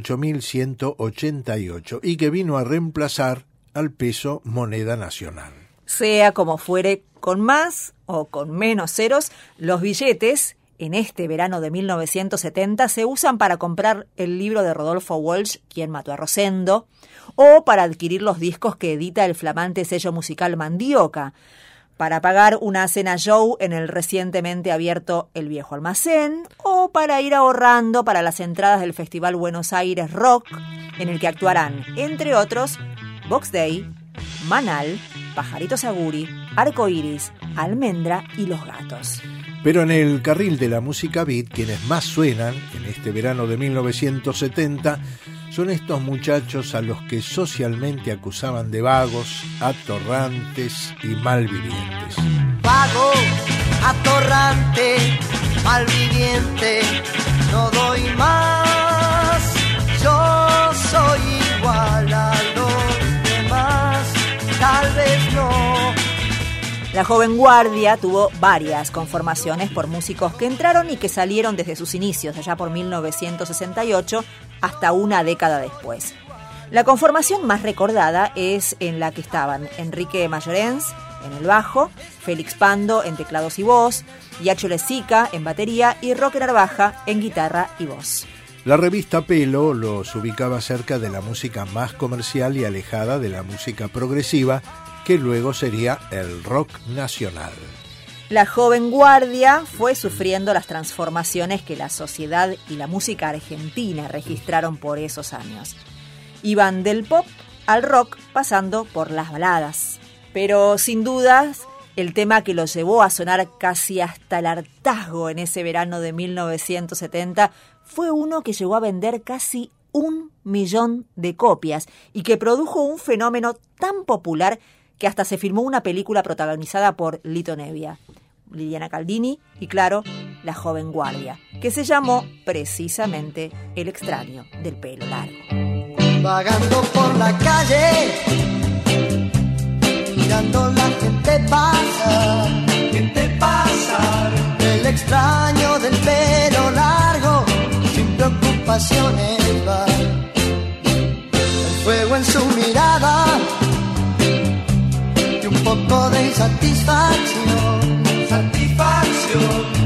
18.188 y que vino a reemplazar al peso moneda nacional. Sea como fuere, con más o con menos ceros, los billetes en este verano de 1970 se usan para comprar el libro de Rodolfo Walsh, Quien mató a Rosendo, o para adquirir los discos que edita el flamante sello musical Mandioca, para pagar una cena show en el recientemente abierto El Viejo Almacén, o para ir ahorrando para las entradas del Festival Buenos Aires Rock, en el que actuarán, entre otros, Box Day, Manal, Pajaritos Aguri, Arco Iris, Almendra y Los Gatos. Pero en el carril de la música beat, quienes más suenan en este verano de 1970 son estos muchachos a los que socialmente acusaban de vagos, atorrantes y malvivientes. Vago, atorrante, malviviente, no doy más. Yo soy igual a los demás, tal vez no. La Joven Guardia tuvo varias conformaciones por músicos que entraron y que salieron desde sus inicios, allá por 1968, hasta una década después. La conformación más recordada es en la que estaban Enrique Mayorens en el bajo, Félix Pando en teclados y voz, Yacho Lezica en batería y Roque Narvaja en guitarra y voz. La revista Pelo los ubicaba cerca de la música más comercial y alejada de la música progresiva, que luego sería el rock nacional. La Joven Guardia fue sufriendo las transformaciones que la sociedad y la música argentina registraron por esos años. Iban del pop al rock, pasando por las baladas. Pero sin dudas, el tema que los llevó a sonar casi hasta el hartazgo en ese verano de 1970 fue uno que llegó a vender casi 1 millón de copias y que produjo un fenómeno tan popular que hasta se filmó una película protagonizada por Lito Nebbia, Liliana Caldini y, claro, La Joven Guardia, que se llamó precisamente El extraño del pelo largo. Vagando por la calle, mirando la gente pasar, el extraño del pelo largo, sin preocupaciones va, el fuego en su mirada y un poco de insatisfacción,